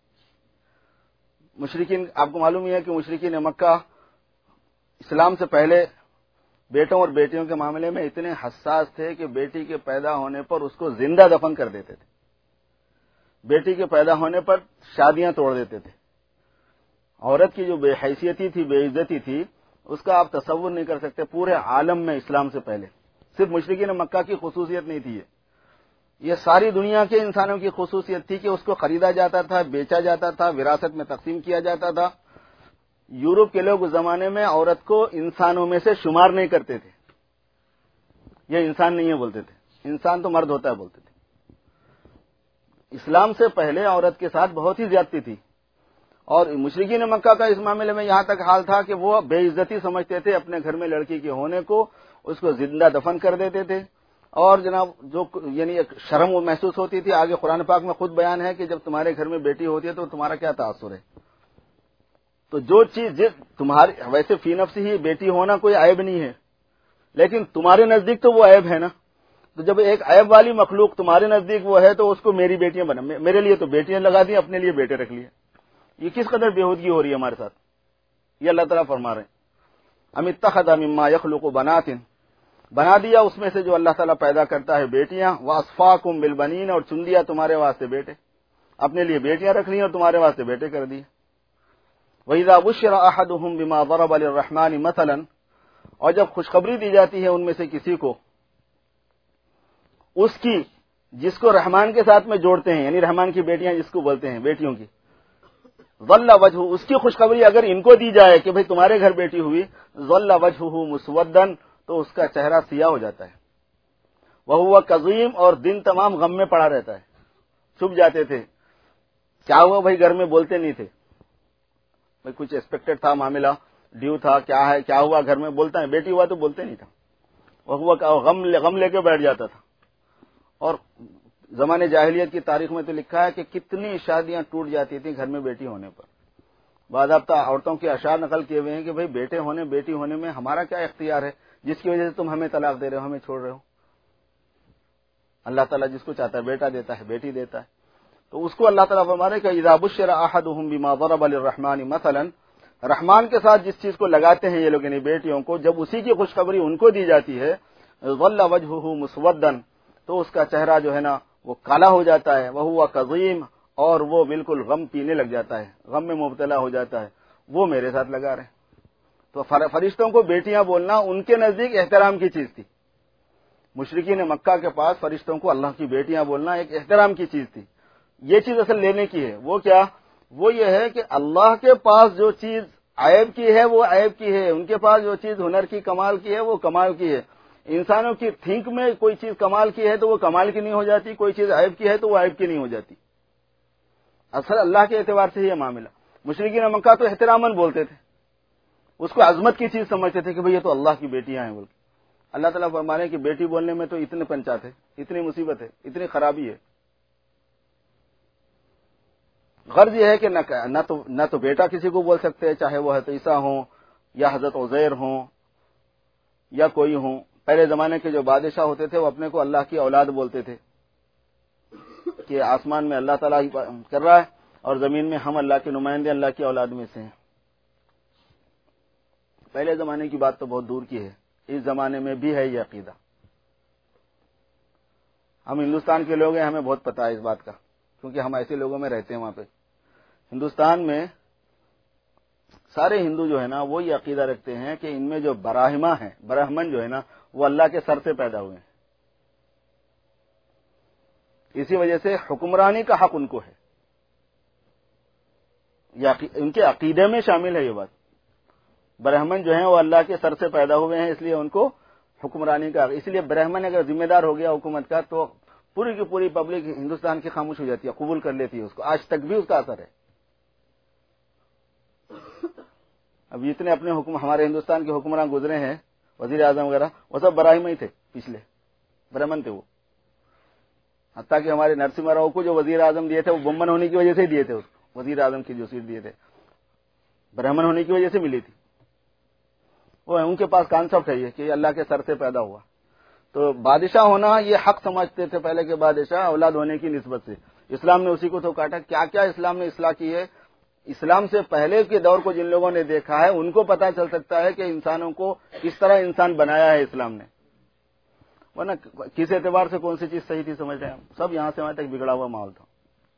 مشرکین، آپ کو معلوم ہی ہے کہ مشرکین مکہ اسلام سے پہلے بیٹوں اور بیٹیوں کے معاملے میں اتنے حساس تھے کہ بیٹی کے پیدا ہونے پر اس کو زندہ دفن کر دیتے تھے، بیٹی کے پیدا ہونے پر شادیاں توڑ دیتے تھے۔ عورت کی جو بے حیثیتی تھی، بے عزتی تھی، اس کا آپ تصور نہیں کر سکتے پورے عالم میں اسلام سے پہلے۔ صرف مشرکین مکہ کی خصوصیت نہیں تھی، یہ ساری دنیا کے انسانوں کی خصوصیت تھی کہ اس کو خریدا جاتا تھا، بیچا جاتا تھا، وراثت میں تقسیم کیا جاتا تھا۔ یورپ کے لوگ اس زمانے میں عورت کو انسانوں میں سے شمار نہیں کرتے تھے، یہ انسان نہیں ہے بولتے تھے، انسان تو مرد ہوتا ہے بولتے تھے۔ اسلام سے پہلے عورت کے ساتھ بہت ہی زیادتی تھی، اور مشرکین مکہ کا اس معاملے میں یہاں تک حال تھا کہ وہ بے عزتی سمجھتے تھے اپنے گھر میں لڑکی کے ہونے کو، اس کو زندہ دفن کر دیتے تھے، اور جناب جو یعنی ایک شرم وہ محسوس ہوتی تھی۔ آگے قرآن پاک میں خود بیان ہے کہ جب تمہارے گھر میں بیٹی ہوتی ہے تو تمہارا کیا تاثر ہے۔ تو جو چیز تمہاری ویسے فی نفس ہی بیٹی ہونا کوئی عیب نہیں ہے، لیکن تمہارے نزدیک تو وہ عیب ہے نا، تو جب ایک عیب والی مخلوق تمہارے نزدیک وہ ہے تو اس کو میری بیٹیاں بنا، میرے لیے تو بیٹیاں لگا دی، اپنے لیے بیٹے رکھ لیے۔ یہ کس قدر بےہودگی ہو رہی ہے ہمارے ساتھ، یہ اللہ تعالیٰ فرما رہے ہیں ام اتخذ مما یخلق بنات، بنا دیا اس میں سے جو اللہ تعالیٰ پیدا کرتا ہے بیٹیاں، واصفاکم بالبنین، اور چن دیا تمہارے واسطے بیٹے، اپنے لیے بیٹیاں رکھ لی اور تمہارے واسطے بیٹے کر دیے۔ وَإِذَا بُشِّرَ أَحَدُهُم بِمَا ضَرَبَ لِلرَّحْمَنِ مَثَلًا، اور جب خوشخبری دی جاتی ہے ان میں سے کسی کو اس کی جس کو رحمان کے ساتھ میں جوڑتے ہیں، یعنی رحمان کی بیٹیاں جس کو بولتے ہیں بیٹیوں کی، ظل وجہ، اس کی خوشخبری اگر ان کو دی جائے کہ بھئی تمہارے گھر بیٹی ہوئی، ظل وجہہ مسودن، تو اس کا چہرہ سیاہ ہو جاتا ہے، وہو کظیم، اور دن تمام غم میں پڑا رہتا ہے، چھپ جاتے تھے، کیا ہوا بھائی گھر میں بولتے نہیں تھے، بھئی کچھ ایکسپیکٹڈ تھا معاملہ، ڈیو تھا، کیا ہے کیا ہوا گھر میں بولتا ہے، بیٹی ہوا تو بولتے نہیں تھا، وہ غم غم لے کے بیٹھ جاتا تھا۔ اور زمانے جاہلیت کی تاریخ میں تو لکھا ہے کہ کتنی شادیاں ٹوٹ جاتی تھیں گھر میں بیٹی ہونے پر۔ باضابطہ عورتوں کے اشعار نقل کیے ہوئے ہیں کہ بھئی بیٹے ہونے بیٹی ہونے میں ہمارا کیا اختیار ہے جس کی وجہ سے تم ہمیں طلاق دے رہے ہو، ہمیں چھوڑ رہے ہو۔ اللہ تعالیٰ جس کو چاہتا ہے بیٹا دیتا ہے، بیٹی دیتا ہے، تو اس کو اللہ تعالیٰ فرما رہے کہ اذا بشر احدهم بما ضرب للرحمن مثلا، رحمان کے ساتھ جس چیز کو لگاتے ہیں یہ لوگ یعنی بیٹیوں کو، جب اسی کی خوشخبری ان کو دی جاتی ہے، ظل وجهه مسودا، تو اس کا چہرہ جو ہے نا وہ کالا ہو جاتا ہے، وہو کظیم، اور وہ بالکل غم پینے لگ جاتا ہے، غم میں مبتلا ہو جاتا ہے، وہ میرے ساتھ لگا رہے ہیں۔ تو فرشتوں کو بیٹیاں بولنا ان کے نزدیک احترام کی چیز تھی، مشرکین مکہ کے پاس فرشتوں کو اللہ کی بیٹیاں بولنا ایک احترام کی چیز تھی، یہ چیز اصل لینے کی ہے. وہ کیا؟ وہ یہ ہے کہ اللہ کے پاس جو چیز عیب کی ہے وہ عیب کی ہے، ان کے پاس جو چیز ہنر کی کمال کی ہے وہ کمال کی ہے. انسانوں کی تھنک میں کوئی چیز کمال کی ہے تو وہ کمال کی نہیں ہو جاتی، کوئی چیز عیب کی ہے تو وہ عیب کی نہیں ہو جاتی. اصل اللہ کے اعتبار سے یہ معاملہ. مشرکین مکہ تو احتراماً بولتے تھے، اس کو عظمت کی چیز سمجھتے تھے کہ بھئی یہ تو اللہ کی بیٹیاں ہیں بول کے. اللہ تعالیٰ فرمانے کہ بیٹی بولنے میں تو اتنے پنچات ہے، اتنی مصیبت ہے، اتنی خرابی ہے. غرض یہ ہے کہ نہ تو نہ تو بیٹا کسی کو بول سکتے، چاہے وہ حضرت عیسیٰ ہوں یا حضرت عزیر ہوں یا کوئی ہوں. پہلے زمانے کے جو بادشاہ ہوتے تھے وہ اپنے کو اللہ کی اولاد بولتے تھے کہ آسمان میں اللہ تعالیٰ کر رہا ہے اور زمین میں ہم اللہ کے نمائندے اللہ کی اولاد میں سے ہیں. پہلے زمانے کی بات تو بہت دور کی ہے، اس زمانے میں بھی ہے یہ عقیدہ. ہم ہندوستان کے لوگ ہیں، ہمیں بہت پتہ ہے اس بات کا، کیونکہ ہم ایسے لوگوں میں رہتے ہیں. وہاں پہ ہندوستان میں سارے ہندو جو ہے نا وہ یہ عقیدہ رکھتے ہیں کہ ان میں جو براہما ہیں، برہمن جو ہے نا وہ اللہ کے سر سے پیدا ہوئے ہیں. اسی وجہ سے حکمرانی کا حق ان کو ہے، ان کے عقیدے میں شامل ہے یہ بات. برہمن جو ہیں وہ اللہ کے سر سے پیدا ہوئے ہیں، اس لیے ان کو حکمرانی کا. اس لیے برہمن اگر ذمہ دار ہو گیا حکومت کا تو پوری کی پوری پبلک ہندوستان کی خاموش ہو جاتی ہے، قبول کر لیتی ہے اس کو. آج تک بھی اس کا اثر ہے. اب اتنے اپنے حکم ہمارے ہندوستان کے حکمران گزرے ہیں، وزیر اعظم وغیرہ، وہ سب براہم ہی تھے، پچھلے برہمن تھے وہ. حتیٰ کہ ہمارے نرسمہا راؤ کو جو وزیر اعظم دیے تھے وہ بمن ہونے کی وجہ سے دیے تھے. اس کو وزیر اعظم کی جو سیٹ دیے تھے برہمن ہونے کی وجہ سے ملی تھی. وہ ان کے پاس کانسیپٹ ہے یہ کہ اللہ کے سر سے پیدا ہوا. تو بادشاہ ہونا یہ حق سمجھتے تھے پہلے کے بادشاہ اولاد ہونے کی نسبت سے. اسلام نے اسی کو تو کاٹا. کیا کیا اسلام نے اصلاح کی ہے. اسلام سے پہلے کے دور کو جن لوگوں نے دیکھا ہے ان کو پتہ چل سکتا ہے کہ انسانوں کو کس طرح انسان بنایا ہے اسلام نے. ورنہ کس اعتبار سے کون سی چیز صحیح تھی سمجھ رہے ہیں ہم سب. یہاں سے وہاں تک بگڑا ہوا ماحول تھا.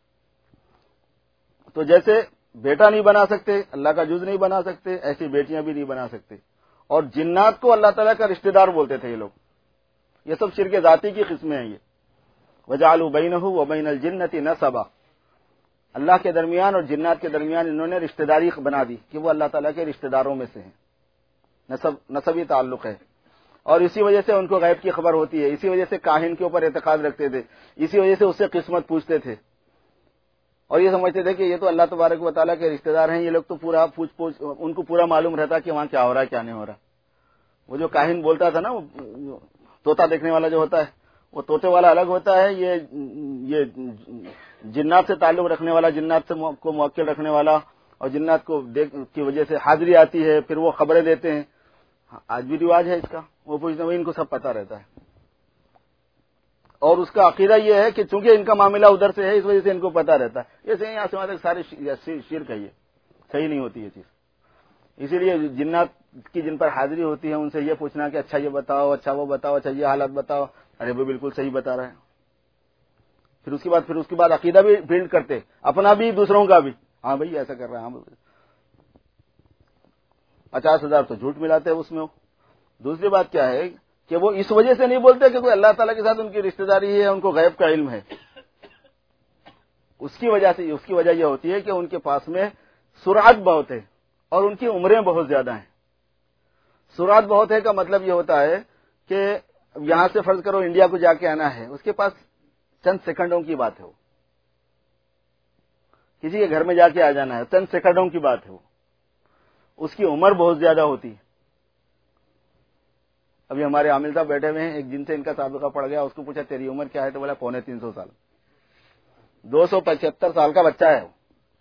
تو جیسے بیٹا نہیں بنا سکتے، اللہ کا جز نہیں بنا سکتے، ایسی بیٹیاں بھی نہیں بنا سکتے. اور جنات کو اللہ تعالیٰ کا رشتہ دار بولتے تھے یہ لوگ. یہ سب شرک ذاتی کی قسمیں ہیں. یہ وجعلوا بینہ وبین الجنۃ نسبا، اللہ کے درمیان اور جنات کے درمیان انہوں نے رشتہ داری بنا دی کہ وہ اللہ تعالیٰ کے رشتہ داروں میں سے ہیں. نسب نسبی تعلق ہے. اور اسی وجہ سے ان کو غیب کی خبر ہوتی ہے. اسی وجہ سے کاہن کے اوپر اعتقاد رکھتے تھے. اسی وجہ سے اس سے قسمت پوچھتے تھے اور یہ سمجھتے تھے کہ یہ تو اللہ تبارک و تعالیٰ کے رشتہ دار ہیں. یہ لوگ تو پورا پوچھ پوچھ ان کو پورا معلوم رہتا کہ وہاں کیا ہو رہا ہے کیا نہیں ہو رہا. وہ جو کاہن بولتا تھا نا، وہ طوطا دیکھنے والا جو ہوتا ہے، وہ طوطے والا الگ ہوتا ہے. یہ یہ جنات سے تعلق رکھنے والا، جنات سے کو موکل رکھنے والا، اور جنات کو دیکھ کی وجہ سے حاضری آتی ہے، پھر وہ خبریں دیتے ہیں. آج بھی رواج ہے اس کا. وہ پوچھتے ہیں، ان کو سب پتہ رہتا ہے. اور اس کا عقیدہ یہ ہے کہ چونکہ ان کا معاملہ ادھر سے ہے اس وجہ سے ان کو پتہ رہتا ہے. یہ صحیح یہاں سے وہاں تک سارے شرک ہے. یہ صحیح نہیں ہوتی یہ چیز. اسی لیے جنات کی جن پر حاضری ہوتی ہے ان سے یہ پوچھنا کہ اچھا یہ بتاؤ، اچھا وہ بتاؤ، اچھا یہ حالات بتاؤ. ارے وہ بالکل صحیح بتا رہے ہیں. پھر اس کے بعد پھر اس کے بعد عقیدہ بھی بلڈ کرتے، اپنا بھی دوسروں کا بھی. ہاں بھائی ایسا کر رہا ہے. ہاں پچاس ہزار تو جھوٹ ملاتے ہیں اس میں. دوسری بات کیا ہے کہ وہ اس وجہ سے نہیں بولتے کہ کوئی اللہ تعالیٰ کے ساتھ ان کی رشتہ داری ہے، ان کو غیب کا علم ہے. اس کی وجہ سے اس کی وجہ یہ ہوتی ہے کہ ان کے پاس میں سرعت بہت ہے اور ان کی عمریں بہت زیادہ ہیں. سرعت بہت ہے کا مطلب یہ ہوتا ہے کہ یہاں سے فرض کرو انڈیا کو جا کے آنا ہے، اس کے پاس چند سیکنڈوں کی بات ہے. وہ کسی کے گھر میں جا کے آ جانا ہے، چند سیکنڈوں کی بات ہے. وہ اس کی عمر بہت زیادہ ہوتی ہے. ابھی ہمارے عامل صاحب بیٹھے ہوئے ہیں، ایک جن سے ان کا سابقہ پڑ گیا، اس کو پوچھا تیری عمر کیا ہے تو بولا پونے تین سو سال. دو سو پچہتر سال کا بچہ ہے.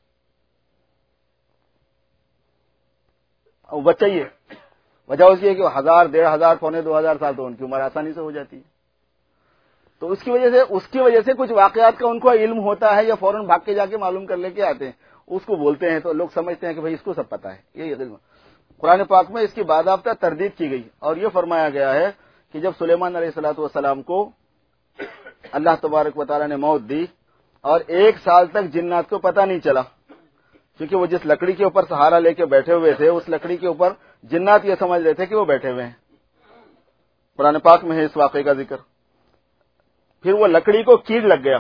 وہ بچہ ہی ہے. وجہ اس کی ہے کہ ہزار ڈیڑھ ہزار پونے دو ہزار سال تو ان کی عمر آسانی سے ہو جاتی ہے. تو اس کی وجہ سے اس کی وجہ سے کچھ واقعات کا ان کو علم ہوتا ہے یا فوراً بھاگ کے جا کے معلوم کر لے کے آتے ہیں. اس کو بولتے ہیں تو لوگ سمجھتے ہیں کہ بھائی اس کو سب پتا ہے. یہ علم قرآن پاک میں اس کی باضابطہ تردید کی گئی اور یہ فرمایا گیا ہے کہ جب سلیمان علیہ الصلوۃ والسلام کو اللہ تبارک و تعالیٰ نے موت دی اور ایک سال تک جنات کو پتہ نہیں چلا، کیونکہ وہ جس لکڑی کے اوپر سہارا لے کے بیٹھے ہوئے تھے اس لکڑی کے اوپر جنات یہ سمجھ رہے تھے کہ وہ بیٹھے ہوئے ہیں. قرآن پاک میں ہے اس واقعے کا ذکر. پھر وہ لکڑی کو کیڑ لگ گیا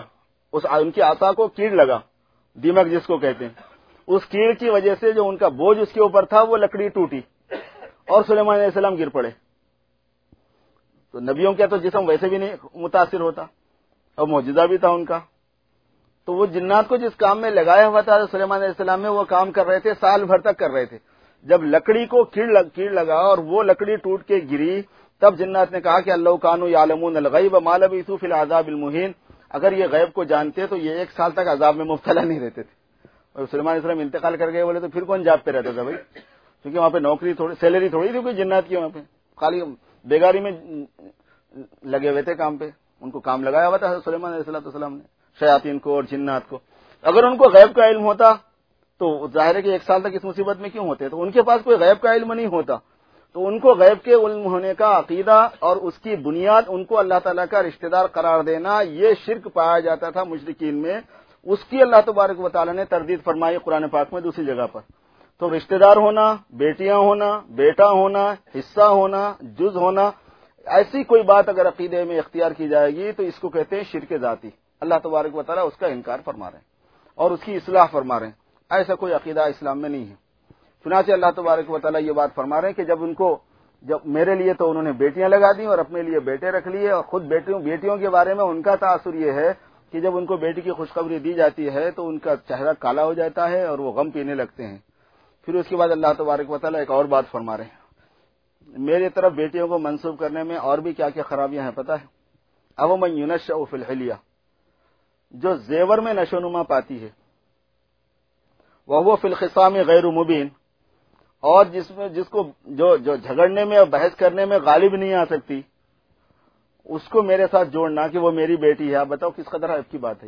اس ان کی عصا کو کیڑ لگا، دیمک جس کو کہتے ہیں، اس کیڑ کی وجہ سے جو ان کا بوجھ اس کے اوپر تھا وہ لکڑی ٹوٹی اور سلیمان علیہ السلام گر پڑے. تو نبیوں کا تو جسم ویسے بھی نہیں متاثر ہوتا اور معجزہ بھی تھا ان کا. تو وہ جنات کو جس کام میں لگایا ہوا تھا سلیمان علیہ السلام میں وہ کام کر رہے تھے، سال بھر تک کر رہے تھے. جب لکڑی کو کیڑ لگ کیڑ لگا اور وہ لکڑی ٹوٹ کے گری، تب جنات نے کہا کہ اللہ کانوا یعلمون الغیب ما لبثوا فی العذاب المہین، اگر یہ غیب کو جانتے تو یہ ایک سال تک عذاب میں مبتلا نہیں رہتے تھے. اور سلیمان علیہ السلام انتقال کر گئے بولے تو پھر کون جاب پہ رہتا تھا بھائی، کیونکہ وہاں پہ نوکری تھوڑی سیلری تھوڑی تھی کوئی جنات کی، وہاں پہ خالی بیگاری میں لگے ہوئے تھے کام پہ. ان کو کام لگایا ہوا تھا سلیمان علیہ السلام نے، شیاطین کو اور جنات کو. اگر ان کو غیب کا علم ہوتا تو ظاہر ہے کہ ایک سال تک اس مصیبت میں کیوں ہوتے؟ تو ان کے پاس کوئی غیب کا علم نہیں ہوتا، تو ان کو غیب کے علم ہونے کا عقیدہ اور اس کی بنیاد ان کو اللہ تعالیٰ کا رشتہ دار قرار دینا، یہ شرک پایا جاتا تھا مشرکین میں. اس کی اللہ تبارک و تعالیٰ نے تردید فرمائی قرآن پاک میں دوسری جگہ پر. تو رشتہ دار ہونا، بیٹیاں ہونا، بیٹا ہونا، حصہ ہونا، جز ہونا، ایسی کوئی بات اگر عقیدے میں اختیار کی جائے گی تو اس کو کہتے ہیں شرک ذاتی. اللہ تبارک و تعالیٰ اس کا انکار فرما رہے ہیں اور اس کی اصلاح فرما رہے ہیں. ایسا کوئی عقیدہ اسلام میں نہیں ہے. چنانچہ اللہ تبارک و تعالیٰ یہ بات فرما رہے ہیں کہ جب ان کو جب میرے لیے تو انہوں نے بیٹیاں لگا دی اور اپنے لیے بیٹے رکھ لیے، اور خود بیٹیوں بیٹیوں کے بارے میں ان کا تاثر یہ ہے کہ جب ان کو بیٹی کی خوشخبری دی جاتی ہے تو ان کا چہرہ کالا ہو جاتا ہے اور وہ غم پینے لگتے ہیں. پھر اس کے بعد اللہ تبارک و تعالیٰ ایک اور بات فرما رہے ہیں، میرے طرف بیٹیوں کو منسوب کرنے میں اور بھی کیا کیا خرابیاں ہیں پتہ ہے؟ او من ینشأ فی الحلیہ، جو زیور میں نشو نما پاتی ہے، وہو فی الخصام غیر مبین، اور جس میں جس کو جو جو جھگڑنے میں اور بحث کرنے میں غالب نہیں آ سکتی، اس کو میرے ساتھ جوڑنا کہ وہ میری بیٹی ہے. آپ بتاؤ کس قدر عیب کی بات ہے.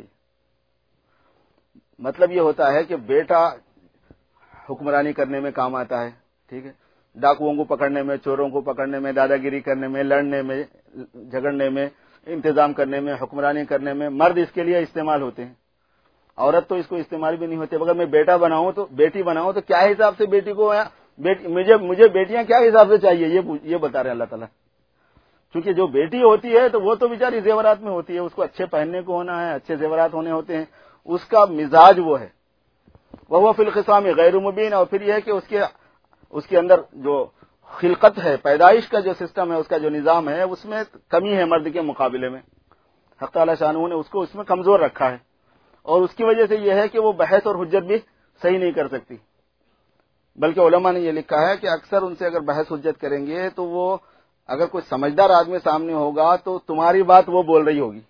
مطلب یہ ہوتا ہے کہ بیٹا حکمرانی کرنے میں کام آتا ہے، ٹھیک ہے، ڈاکوؤں کو پکڑنے میں، چوروں کو پکڑنے میں، دادا گیری کرنے میں، لڑنے میں، جھگڑنے میں، انتظام کرنے میں، حکمرانی کرنے میں مرد اس کے لیے استعمال ہوتے ہیں. عورت تو اس کو استعمال بھی نہیں ہوتے. اگر میں بیٹا بناؤں تو بیٹی بناؤں تو کیا حساب سے بیٹی کو بیٹی مجھے مجھے بیٹیاں کیا حساب سے چاہیے یہ یہ بتا رہے ہیں اللہ تعالیٰ. کیونکہ جو بیٹی ہوتی ہے تو وہ تو بیچاری زیورات میں ہوتی ہے، اس کو اچھے پہننے کو ہونا ہے، اچھے زیورات ہونے ہوتے ہیں، اس کا مزاج وہ ہے. وہ فی الخصام غیر مبین، اور پھر یہ ہے کہ اس کے اس کے اندر جو خلقت ہے، پیدائش کا جو سسٹم ہے، اس کا جو نظام ہے، اس میں کمی ہے مرد کے مقابلے میں. حق تعالیٰ شانہ نے اس کو اس میں کمزور رکھا ہے، اور اس کی وجہ سے یہ ہے کہ وہ بحث اور حجت بھی صحیح نہیں کر سکتی. بلکہ علماء نے یہ لکھا ہے کہ اکثر ان سے اگر بحث حجت کریں گے تو وہ اگر کوئی سمجھدار آدمی سامنے ہوگا تو تمہاری بات وہ بول رہی ہوگی،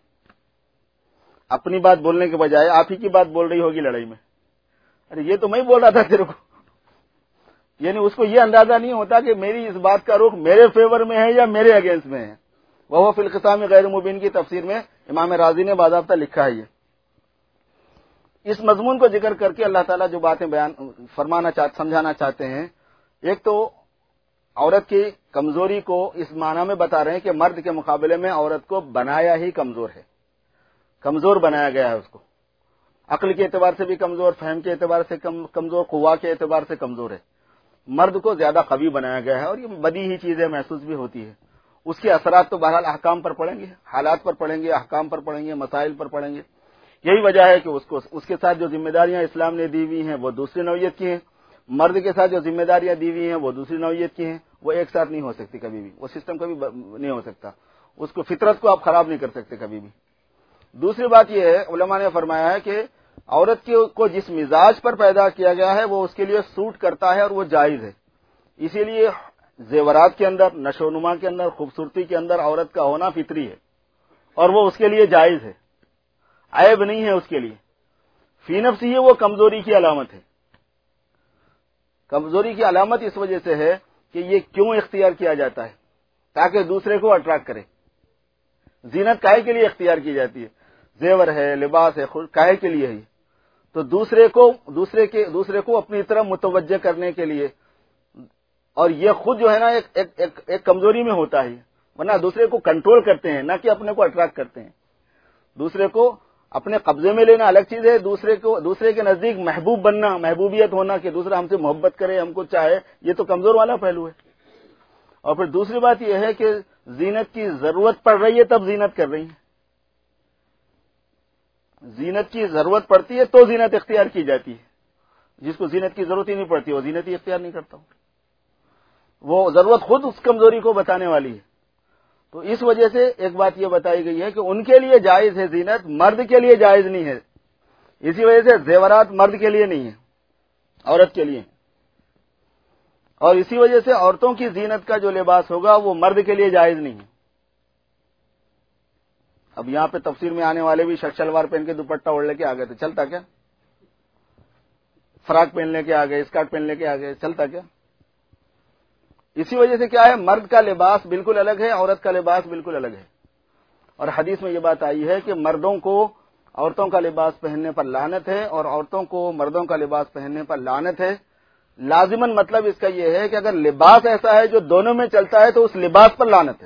اپنی بات بولنے کے بجائے آپ ہی کی بات بول رہی ہوگی لڑائی میں. ارے یہ تو میں ہی بول رہا تھا تیرے کو. یعنی اس کو یہ اندازہ نہیں ہوتا کہ میری اس بات کا رخ میرے فیور میں ہے یا میرے اگینسٹ میں ہے. وہ فی الخصام غیر مبین کی تفسیر میں امام رازی نے باضابطہ لکھا ہے. یہ اس مضمون کو ذکر کر کے اللہ تعالیٰ جو باتیں بیان فرمانا چاہتے سمجھانا چاہتے ہیں، ایک تو عورت کی کمزوری کو اس معنی میں بتا رہے ہیں کہ مرد کے مقابلے میں عورت کو بنایا ہی کمزور ہے، کمزور بنایا گیا ہے. اس کو عقل کے اعتبار سے بھی کمزور، فہم کے اعتبار سے کمزور، قوا کے اعتبار سے کمزور ہے. مرد کو زیادہ قوی بنایا گیا ہے، اور یہ بدی ہی چیزیں محسوس بھی ہوتی ہے. اس کے اثرات تو بہرحال احکام پر پڑیں گے، حالات پر پڑیں گے، احکام پر پڑیں گے، مسائل پر پڑیں گے. یہی وجہ ہے کہ اس کو اس کے ساتھ جو ذمہ داریاں اسلام نے دی ہوئی ہیں وہ دوسری نوعیت کی ہیں، مرد کے ساتھ جو ذمہ داریاں دی ہوئی ہیں وہ دوسری نوعیت کی ہیں. وہ ایک ساتھ نہیں ہو سکتی کبھی بھی، وہ سسٹم کبھی نہیں ہو سکتا. اس کو فطرت کو آپ خراب نہیں کر سکتے کبھی بھی. دوسری بات یہ ہے، علماء نے فرمایا ہے کہ عورت کو جس مزاج پر پیدا کیا گیا ہے وہ اس کے لیے سوٹ کرتا ہے اور وہ جائز ہے. اسی لیے زیورات کے اندر، نشو و نما کے اندر، خوبصورتی کے اندر عورت کا ہونا فطری ہے اور وہ اس کے لیے جائز ہے، عیب نہیں ہے اس کے لیے. فی نفس ہی وہ کمزوری کی علامت ہے. کمزوری کی علامت اس وجہ سے ہے کہ یہ کیوں اختیار کیا جاتا ہے؟ تاکہ دوسرے کو اٹریکٹ کرے. زینت کائے کے لیے اختیار کی جاتی ہے، زیور ہے، لباس ہے، کائے کے لیے ہی. تو دوسرے کو دوسرے کے دوسرے کو اپنی طرف متوجہ کرنے کے لیے. اور یہ خود جو ہے نا ایک ایک, ایک, ایک کمزوری میں ہوتا ہے، ورنہ دوسرے کو کنٹرول کرتے ہیں نہ کہ اپنے کو اٹریکٹ کرتے ہیں. دوسرے کو اپنے قبضے میں لینا الگ چیز ہے، دوسرے کو دوسرے کے نزدیک محبوب بننا، محبوبیت ہونا کہ دوسرا ہم سے محبت کرے، ہم کو چاہے، یہ تو کمزور والا پہلو ہے. اور پھر دوسری بات یہ ہے کہ زینت کی ضرورت پڑ رہی ہے تب زینت کر رہی ہیں. زینت کی ضرورت پڑتی ہے تو زینت اختیار کی جاتی ہے، جس کو زینت کی ضرورت ہی نہیں پڑتی وہ زینت ہی اختیار نہیں کرتا، وہ ضرورت خود اس کمزوری کو بتانے والی ہے۔ تو اس وجہ سے ایک بات یہ بتائی گئی ہے کہ ان کے لیے جائز ہے زینت، مرد کے لیے جائز نہیں ہے۔ اسی وجہ سے زیورات مرد کے لیے نہیں ہے، عورت کے لیے، اور اسی وجہ سے عورتوں کی زینت کا جو لباس ہوگا وہ مرد کے لیے جائز نہیں ہے۔ اب یہاں پہ تفسیر میں آنے والے بھی شرٹ شلوار پہن کے دوپٹہ اوڑھ لے کے آ گئے تو چلتا کیا؟ فراک پہن لے کے آ گئے، اسکارٹ پہن لے کے آ گئے، چلتا کیا؟ اسی وجہ سے کیا ہے، مرد کا لباس بالکل الگ ہے، عورت کا لباس بالکل الگ ہے۔ اور حدیث میں یہ بات آئی ہے کہ مردوں کو عورتوں کا لباس پہننے پر لعنت ہے اور عورتوں کو مردوں کا لباس پہننے پر لعنت ہے۔ لازماً مطلب اس کا یہ ہے کہ اگر لباس ایسا ہے جو دونوں میں چلتا ہے تو اس لباس پر لعنت ہے۔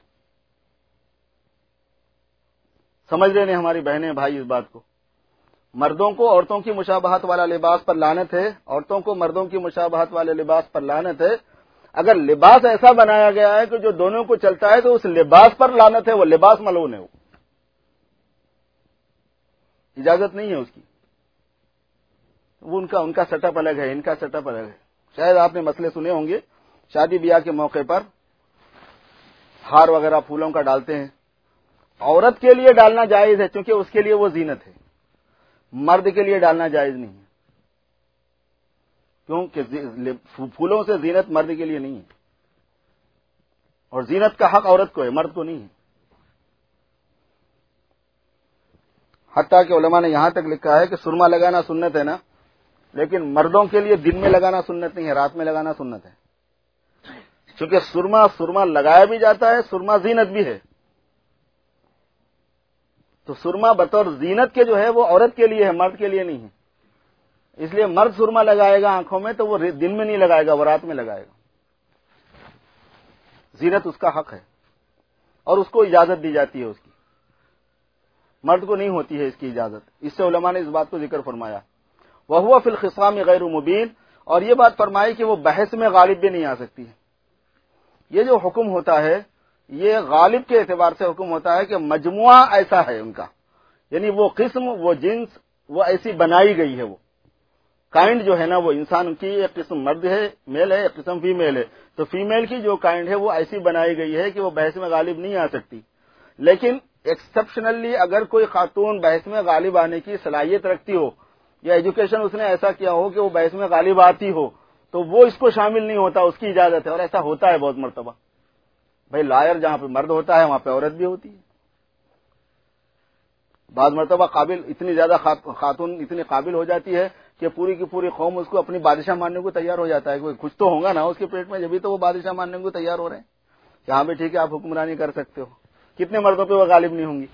سمجھ رہے ہیں ہماری بہنیں بھائی اس بات کو؟ مردوں کو عورتوں کی مشابہت والا لباس پر لعنت ہے، عورتوں کو مردوں کی مشابہت والے لباس پر لعنت ہے۔ اگر لباس ایسا بنایا گیا ہے کہ جو دونوں کو چلتا ہے تو اس لباس پر لعنت ہے، وہ لباس ملعون ہے، وہ اجازت نہیں ہے اس کی۔ وہ ان کا ان کا سیٹ اپ الگ ہے، ان کا سیٹ اپ الگ ہے۔ شاید آپ نے مسئلے سنے ہوں گے، شادی بیاہ کے موقع پر ہار وغیرہ پھولوں کا ڈالتے ہیں، عورت کے لیے ڈالنا جائز ہے کیونکہ اس کے لیے وہ زینت ہے، مرد کے لیے ڈالنا جائز نہیں ہے، کیونکہ پھولوں سے زینت مرد کے لیے نہیں ہے، اور زینت کا حق عورت کو ہے، مرد کو نہیں ہے۔ حتیٰ کہ علماء نے یہاں تک لکھا ہے کہ سرما لگانا سنت ہے نا، لیکن مردوں کے لیے دن میں لگانا سنت نہیں ہے، رات میں لگانا سنت ہے، کیونکہ سرما سرما لگایا بھی جاتا ہے، سرما زینت بھی ہے۔ تو سرما بطور زینت کے جو ہے وہ عورت کے لیے ہے، مرد کے لیے نہیں ہے۔ اس لیے مرد سرما لگائے گا آنکھوں میں تو وہ دن میں نہیں لگائے گا، وہ رات میں لگائے گا۔ زینت اس کا حق ہے اور اس کو اجازت دی جاتی ہے اس کی، مرد کو نہیں ہوتی ہے اس کی اجازت۔ اس سے علماء نے اس بات کو ذکر فرمایا۔ وَهُوَ فِي الْخِصَامِ غَيْرُ مُبِينٍ، اور یہ بات فرمائی کہ وہ بحث میں غالب بھی نہیں آ سکتی ہے۔ یہ جو حکم ہوتا ہے یہ غالب کے اعتبار سے حکم ہوتا ہے کہ مجموعہ ایسا ہے ان کا، یعنی وہ قسم، وہ جنس، وہ ایسی بنائی گئی ہے، وہ کائنڈ جو ہے نا، وہ انسان کی ایک قسم مرد ہے، میل ہے، ایک قسم فیمیل ہے، تو فیمیل کی جو کائنڈ ہے وہ ایسی بنائی گئی ہے کہ وہ بحث میں غالب نہیں آ سکتی۔ لیکن ایکسپشنلی اگر کوئی خاتون بحث میں غالب آنے کی صلاحیت رکھتی ہو یا ایجوکیشن اس نے ایسا کیا ہو کہ وہ بحث میں غالب آتی ہو تو وہ اس کو شامل نہیں ہوتا، اس کی اجازت ہے، اور ایسا ہوتا ہے بہت مرتبہ۔ بھائی لائر جہاں پہ مرد ہوتا ہے وہاں پہ عورت بھی ہوتی ہے۔ بعض مرتبہ قابل اتنی زیادہ خاتون اتنی قابل ہو جاتی ہے کہ پوری کی پوری قوم اس کو اپنی بادشاہ ماننے کو تیار ہو جاتا ہے، کوئی کچھ تو ہوگا نا اس کے پیٹ میں، جبھی تو وہ بادشاہ ماننے کو تیار ہو رہے ہیں کہ ہاں بھی ٹھیک ہے آپ حکمرانی کر سکتے ہو۔ کتنے مردوں پہ وہ غالب نہیں ہوں گی؟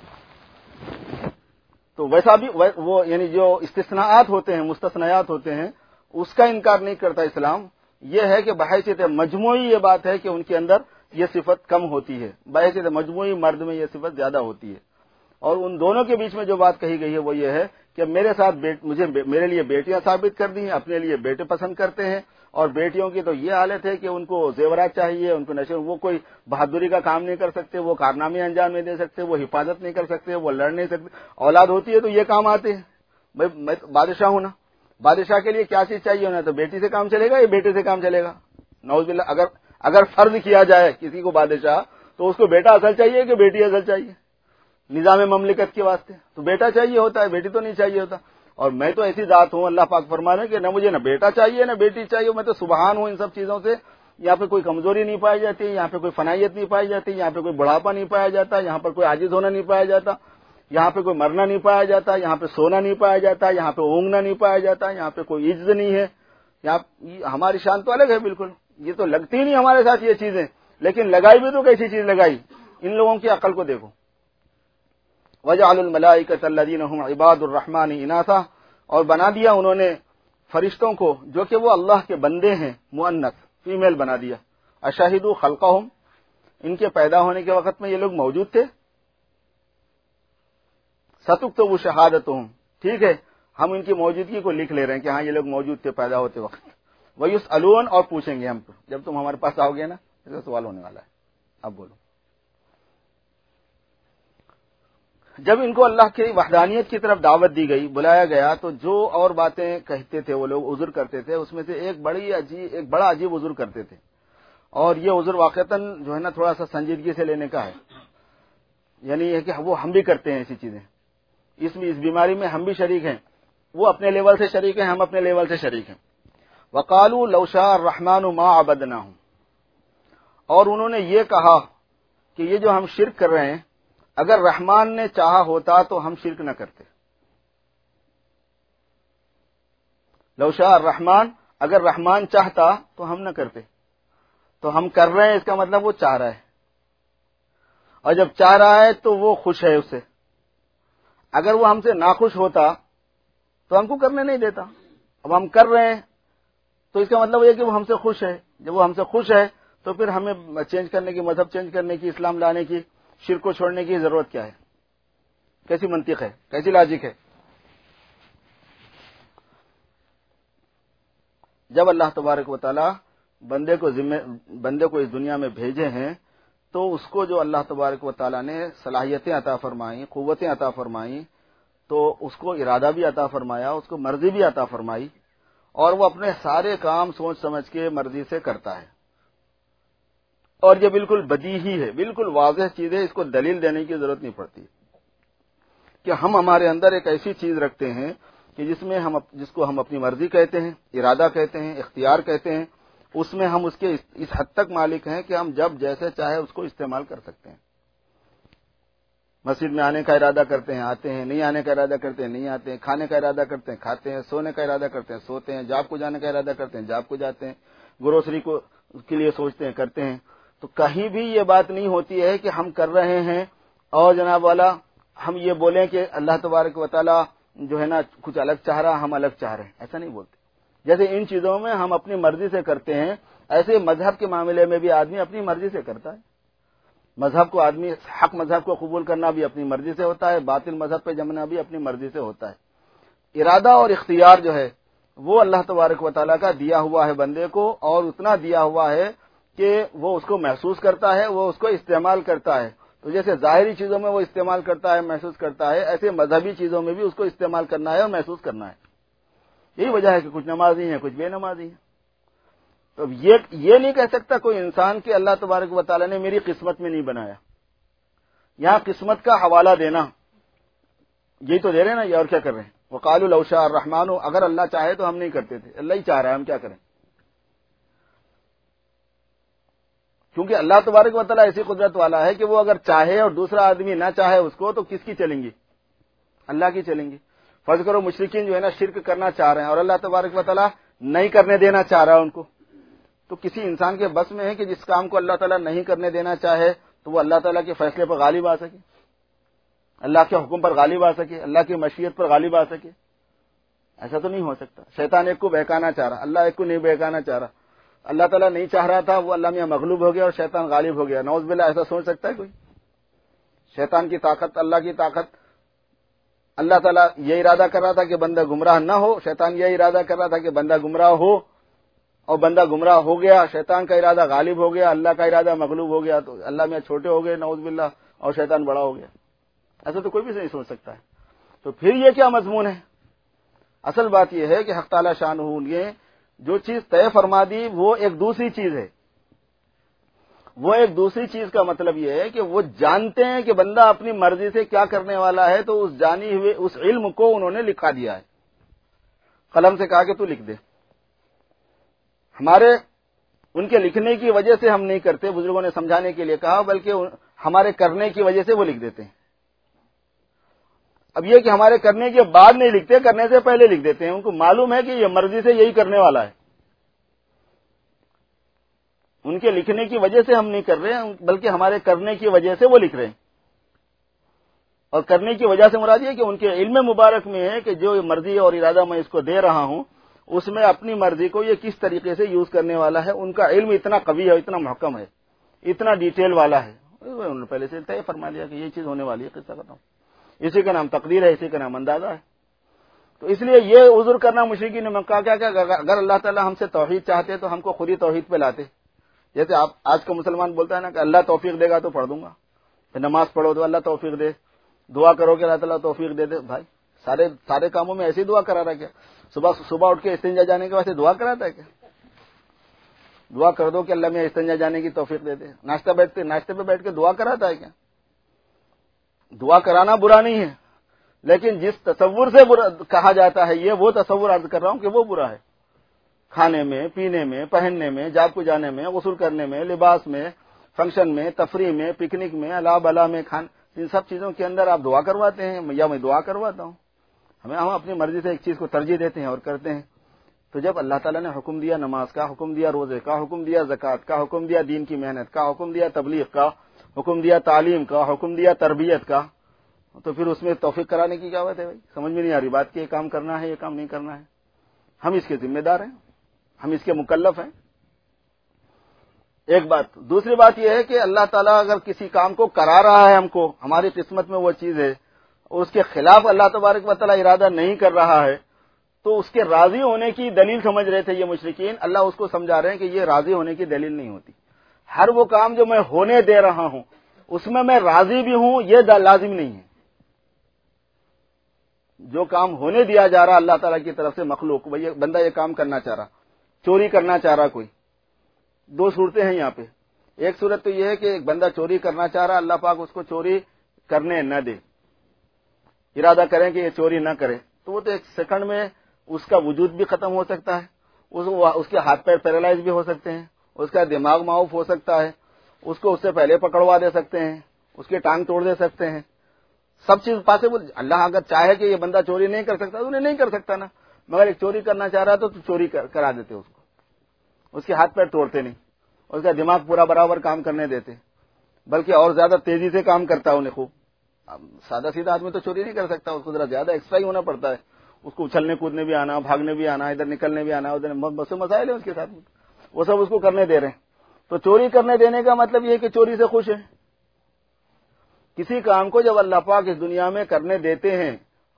تو ویسا بھی وہ یعنی جو استثناءات ہوتے ہیں، مستثنیات ہوتے ہیں، اس کا انکار نہیں کرتا اسلام۔ یہ ہے کہ بحیثیت مجموعی یہ بات ہے کہ ان کے اندر یہ صفت کم ہوتی ہے، بحیثیت مجموعی مرد میں یہ صفت زیادہ ہوتی ہے۔ اور ان دونوں کے بیچ میں جو بات کہی گئی ہے وہ یہ ہے کہ میرے ساتھ مجھے میرے لیے بیٹیاں ثابت کر دی ہیں، اپنے لیے بیٹے پسند کرتے ہیں، اور بیٹیوں کی تو یہ حالت ہے کہ ان کو زیورات چاہیے، ان کو نشے، وہ کوئی بہادری کا کام نہیں کر سکتے، وہ کارنامے انجام نہیں دے سکتے، وہ حفاظت نہیں کر سکتے، وہ لڑ نہیں سکتے۔ اولاد ہوتی ہے تو یہ کام آتے ہیں۔ بھائی میں بادشاہ ہوں نا، بادشاہ کے لیے کیا چیز چاہیے ہونا، تو بیٹی سے کام چلے گا یا بیٹے سے کام چلے گا؟ نعوذ باللہ، اگر اگر فرض کیا جائے کسی کو بادشاہ تو اس کو بیٹا اصل چاہیے کہ بیٹی اصل چاہیے؟ نظام مملکت کے واسطے تو بیٹا چاہیے ہوتا ہے، بیٹی تو نہیں چاہیے ہوتا۔ اور میں تو ایسی ذات ہوں، اللہ پاک فرما رہے ہیں کہ نہ مجھے نہ بیٹا چاہیے نہ بیٹی چاہیے، میں تو سبحان ہوں ان سب چیزوں سے۔ یہاں پہ کوئی کمزوری نہیں پائی جاتی، یہاں پہ کوئی فنائیت نہیں پائی جاتی، یہاں پہ کوئی بڑھاپا نہیں پایا جاتا، یہاں پر کوئی عاجز ہونا نہیں پایا جاتا، یہاں پہ کوئی مرنا نہیں پایا جاتا، یہاں پہ سونا نہیں پایا جاتا، یہاں پہ اونگنا نہیں پایا جاتا، یہاں پہ کوئی عجز نہیں ہے۔ یہاں ہماری شان تو الگ ہے بالکل، یہ تو لگتی نہیں ہمارے ساتھ یہ چیزیں، لیکن لگائی بھی تو کیسی چیز لگائی؟ ان لوگوں کی عقل کو دیکھو۔ وَجَعَلُوا الْمَلَائِكَةَ الَّذِينَ هُمْ عِبَادُ الرَّحْمَنِ إِنَاثًا، اور بنا دیا انہوں نے فرشتوں کو جو کہ وہ اللہ کے بندے ہیں مؤنث، فیمیل بنا دیا۔ اشہدوا خلقہم، ان کے پیدا ہونے کے وقت میں یہ لوگ موجود تھے؟ ستکتب شہادتہم، ٹھیک ہے ہم ان کی موجودگی کو لکھ لے رہے ہیں کہ ہاں یہ لوگ موجود تھے پیدا ہوتے وقت۔ وَيُسْأَلُونَ، اور پوچھیں گے ہم کو جب تم ہمارے پاس آؤ گے نا، اس کا سوال ہونے والا ہے۔ اب بولو۔ جب ان کو اللہ کی وحدانیت کی طرف دعوت دی گئی، بلایا گیا، تو جو اور باتیں کہتے تھے وہ لوگ، عذر کرتے تھے، اس میں سے ایک بڑی عجیب ایک بڑا عجیب عذر کرتے تھے، اور یہ عذر واقعتاً جو ہے نا تھوڑا سا سنجیدگی سے لینے کا ہے، یعنی یہ کہ وہ ہم بھی کرتے ہیں ایسی چیزیں، اس میں اس بیماری میں ہم بھی شریک ہیں، وہ اپنے لیول سے شریک ہیں، ہم اپنے لیول سے شریک ہیں۔ وقالوا لو شاء الرحمن ما عبدناهم، اور انہوں نے یہ کہا کہ یہ جو ہم شرک کر رہے ہیں، اگر رحمان نے چاہا ہوتا تو ہم شرک نہ کرتے۔ لو شاء الرحمن، اگر رحمان چاہتا تو ہم نہ کرتے، تو ہم کر رہے ہیں اس کا مطلب وہ چاہ رہا ہے، اور جب چاہ رہا ہے تو وہ خوش ہے اس سے۔ اگر وہ ہم سے ناخوش ہوتا تو ہم کو کرنے نہیں دیتا، اب ہم کر رہے ہیں تو اس کا مطلب یہ کہ وہ ہم سے خوش ہے، جب وہ ہم سے خوش ہے تو پھر ہمیں چینج کرنے کی، مذہب چینج کرنے کی، اسلام لانے کی، شرک کو چھوڑنے کی ضرورت کیا ہے؟ کیسی منطق ہے، کیسی لاجک ہے؟ جب اللہ تبارک و تعالی بندے کو ذمہ بندے کو اس دنیا میں بھیجے ہیں تو اس کو جو اللہ تبارک و تعالی نے صلاحیتیں عطا فرمائیں، قوتیں عطا فرمائیں، تو اس کو ارادہ بھی عطا فرمایا، اس کو مرضی بھی عطا فرمائی، اور وہ اپنے سارے کام سوچ سمجھ کے مرضی سے کرتا ہے، اور یہ بالکل بدیہی ہے، بالکل واضح چیز ہے، اس کو دلیل دینے کی ضرورت نہیں پڑتی کہ ہم ہمارے اندر ایک ایسی چیز رکھتے ہیں کہ جس میں ہم جس کو ہم اپنی مرضی کہتے ہیں، ارادہ کہتے ہیں، اختیار کہتے ہیں، اس میں ہم اس کے اس حد تک مالک ہیں کہ ہم جب جیسے چاہے اس کو استعمال کر سکتے ہیں۔ مسجد میں آنے کا ارادہ کرتے ہیں، آتے ہیں، نہیں آنے کا ارادہ کرتے ہیں، نہیں آتے ہیں، کھانے کا ارادہ کرتے ہیں، کھاتے ہیں، سونے کا ارادہ کرتے ہیں، سوتے ہیں، جاب کو جانے کا ارادہ کرتے ہیں، جاب کو جاتے ہیں، گروسری کو کے لیے سوچتے ہیں، کرتے ہیں۔ تو کہیں بھی یہ بات نہیں ہوتی ہے کہ ہم کر رہے ہیں اور جناب والا ہم یہ بولیں کہ اللہ تبارک و تعالی جو ہے نا کچھ الگ چاہ رہا، ہم الگ چاہ رہے ہیں، ایسا نہیں بولتے۔ جیسے ان چیزوں میں ہم اپنی مرضی سے کرتے ہیں، ایسے مذہب کے معاملے میں بھی آدمی اپنی مرضی سے کرتا ہے۔ مذہب کو آدمی حق مذہب کو قبول کرنا بھی اپنی مرضی سے ہوتا ہے، باطل مذہب پہ جمنا بھی اپنی مرضی سے ہوتا ہے۔ ارادہ اور اختیار جو ہے وہ اللہ تبارک و تعالیٰ کا دیا ہوا ہے بندے کو، اور اتنا دیا ہوا ہے کہ وہ اس کو محسوس کرتا ہے، وہ اس کو استعمال کرتا ہے۔ تو جیسے ظاہری چیزوں میں وہ استعمال کرتا ہے، محسوس کرتا ہے، ایسے مذہبی چیزوں میں بھی اس کو استعمال کرنا ہے اور محسوس کرنا ہے۔ یہی وجہ ہے کہ کچھ نمازی ہیں، کچھ بے نمازی ہیں۔ تو یہ یہ نہیں کہہ سکتا کوئی انسان کہ اللہ تبارک و تعالیٰ نے میری قسمت میں نہیں بنایا۔ یہاں قسمت کا حوالہ دینا، یہی تو دے رہے ہیں نا، یہ اور کیا کر رہے ہیں؟ وقالوا لو شاء الرحمن، اگر اللہ چاہے تو ہم نہیں کرتے تھے، اللہ ہی چاہ رہا ہے، ہم کیا کریں؟ کیونکہ اللہ تبارک و تعالیٰ ایسی قدرت والا ہے کہ وہ اگر چاہے اور دوسرا آدمی نہ چاہے اس کو، تو کس کی چلیں گی؟ اللہ کی چلیں گی۔ فرض کرو مشرکین جو ہے نا شرک کرنا چاہ رہے ہیں اور اللہ تبارک و تعالیٰ نہیں کرنے دینا چاہ رہا ہے ان کو، تو کسی انسان کے بس میں ہے کہ جس کام کو اللہ تعالیٰ نہیں کرنے دینا چاہے تو وہ اللہ تعالیٰ کے فیصلے پر غالب آ سکے، اللہ کے حکم پر غالب آ سکے، اللہ کی مشیت پر غالب آ سکے؟ ایسا تو نہیں ہو سکتا۔ شیطان ایک کو بہکانا چاہ رہا، اللہ ایک کو نہیں بہکانا چاہ رہا۔ اللہ تعالیٰ نہیں چاہ رہا تھا، وہ اللہ میں مغلوب ہو گیا اور شیطان غالب ہو گیا۔ نعوذ باللہ، ایسا سوچ سکتا ہے کوئی؟ شیطان کی طاقت، اللہ کی طاقت۔ اللہ تعالیٰ یہ ارادہ کر رہا تھا کہ بندہ گمراہ نہ ہو، شیطان یہ ارادہ کر رہا تھا کہ بندہ گمراہ ہو، اور بندہ گمراہ ہو گیا، شیطان کا ارادہ غالب ہو گیا، اللہ کا ارادہ مغلوب ہو گیا، تو اللہ میں چھوٹے ہو گئے نعوذ باللہ، اور شیطان بڑا ہو گیا۔ ایسا تو کوئی بھی نہیں سوچ سکتا ہے۔ تو پھر یہ کیا مضمون ہے؟ اصل بات یہ ہے کہ حق تعالی شانہ نے جو چیز طے فرما دی وہ ایک دوسری چیز ہے۔ وہ ایک دوسری چیز کا مطلب یہ ہے کہ وہ جانتے ہیں کہ بندہ اپنی مرضی سے کیا کرنے والا ہے، تو اس جانی ہوئے اس علم کو انہوں نے لکھا دیا ہے، قلم سے کہا کہ تو لکھ دے۔ ہمارے ان کے لکھنے کی وجہ سے ہم نہیں کرتے، بزرگوں نے سمجھانے کے لیے کہا، بلکہ ہمارے کرنے کی وجہ سے وہ لکھ دیتے ہیں۔ اب یہ کہ ہمارے کرنے کے بعد نہیں لکھتے، کرنے سے پہلے لکھ دیتے ہیں، ان کو معلوم ہے کہ یہ مرضی سے یہی کرنے والا ہے۔ ان کے لکھنے کی وجہ سے ہم نہیں کر رہے ہیں، بلکہ ہمارے کرنے کی وجہ سے وہ لکھ رہے ہیں۔ اور کرنے کی وجہ سے مراد یہ کہ ان کے علم مبارک میں ہے کہ جو مرضی اور ارادہ میں اس کو دے رہا ہوں، اس میں اپنی مرضی کو یہ کس طریقے سے یوز کرنے والا ہے، ان کا علم اتنا قوی ہے، اتنا محکم ہے، اتنا ڈیٹیل والا ہے، انہوں نے پہلے سے طے فرما لیا کہ یہ چیز ہونے والی ہے۔ قصہ ختم۔ اسی کا نام تقدیر ہے، اسی کا نام اندازہ ہے۔ تو اس لیے یہ عذر کرنا مشرکین نے مکہ کیا کہ اگر اللہ تعالیٰ ہم سے توحید چاہتے تو ہم کو خود ہی توحید پہ لاتے۔ جیسے آپ آج کا مسلمان بولتا ہے نا کہ اللہ توفیق دے گا تو پڑھ دوں گا، نماز پڑھو تو اللہ توفیق دے، دعا کرو کہ اللہ تعالیٰ توفیق دے دے. بھائی سارے سارے کاموں میں ایسی دعا کرا رہا کیا؟ صبح صبح اٹھ کے استنجا جانے کے واسطے دعا کراتا ہے کیا؟ دعا کر دو کہ اللہ میں استنجا جانے کی توفیق دے دے. ناشتہ بیٹھتے ناشتے پہ بیٹھ کے دعا کراتا ہے کیا؟ دعا کرانا برا نہیں ہے، لیکن جس تصور سے برا کہا جاتا ہے یہ وہ تصور عرض کر رہا ہوں کہ وہ برا ہے. کھانے میں، پینے میں، پہننے میں، جاب کو جانے میں، غسل کرنے میں، لباس میں، فنکشن میں، تفریح میں، پکنک میں، الا بلا میں، کھان ان سب چیزوں کے اندر آپ دعا کرواتے ہیں یا میں دعا کرواتا ہوں. ہمیں ہم اپنی مرضی سے ایک چیز کو ترجیح دیتے ہیں اور کرتے ہیں. تو جب اللہ تعالیٰ نے حکم دیا نماز کا، حکم دیا روزے کا، حکم دیا زکوٰۃ کا، حکم دیا دین کی محنت کا، حکم دیا تبلیغ کا، حکم دیا تعلیم کا، حکم دیا تربیت کا، تو پھر اس میں توفیق کرانے کی کیا بات ہے بھائی؟ سمجھ میں نہیں آ رہی بات کہ یہ کام کرنا ہے یہ کام نہیں کرنا ہے. ہم اس کے ذمہ دار ہیں، ہم اس کے مکلف ہیں. ایک بات. دوسری بات یہ ہے کہ اللہ تعالیٰ اگر کسی کام کو کرا رہا ہے ہم کو، ہماری قسمت میں وہ چیز ہے اور اس کے خلاف اللہ تبارک و تعالیٰ ارادہ نہیں کر رہا ہے، تو اس کے راضی ہونے کی دلیل سمجھ رہے تھے یہ مشرکین. اللہ اس کو سمجھا رہے ہیں کہ یہ راضی ہونے کی دلیل نہیں ہوتی. ہر وہ کام جو میں ہونے دے رہا ہوں اس میں میں راضی بھی ہوں یہ لازم نہیں ہے. جو کام ہونے دیا جا رہا اللہ تعالیٰ کی طرف سے مخلوق، بھئی بندہ یہ کام کرنا چاہ رہا، چوری کرنا چاہ رہا کوئی، دو صورتیں ہیں یہاں پہ. ایک صورت تو یہ ہے کہ ایک بندہ چوری کرنا چاہ رہا، اللہ پاک اس کو چوری کرنے نہ دے، ارادہ کریں کہ یہ چوری نہ کرے، تو وہ تو ایک سیکنڈ میں اس کا وجود بھی ختم ہو سکتا ہے، اس کے ہاتھ پیر پیرالائز بھی ہو سکتے ہیں، اس کا دماغ معاف ہو سکتا ہے، اس کو اس سے پہلے پکڑوا دے سکتے ہیں، اس کی ٹانگ توڑ دے سکتے ہیں. سب چیز پاسبل. اللہ اگر چاہے کہ یہ بندہ چوری نہیں کر سکتا تو انہیں نہیں کر سکتا نا، مگر ایک چوری کرنا چاہ رہا تو چوری کرا دیتے اس کو، اس کے ہاتھ پیر توڑتے نہیں، اس کا دماغ پورا برابر کام کرنے دیتے، بلکہ اور زیادہ تیزی سے کام کرتا انہیں خوب. سادہ سیدھا آدمی تو چوری نہیں کر سکتا، اس کو ذرا زیادہ ایکسٹرا ہی ہونا پڑتا ہے، اس کو اچھلنے کودنے بھی آنا، بھاگنے بھی آنا، ادھر نکلنے بھی آنا، ادھر بس مسائل ہیں اس کے ساتھ، وہ سب اس کو کرنے دے رہے ہیں. تو چوری کرنے دینے کا مطلب یہ ہے کہ چوری سے خوش ہے. کسی کام کو جب اللہ پاک اس دنیا میں کرنے دیتے ہیں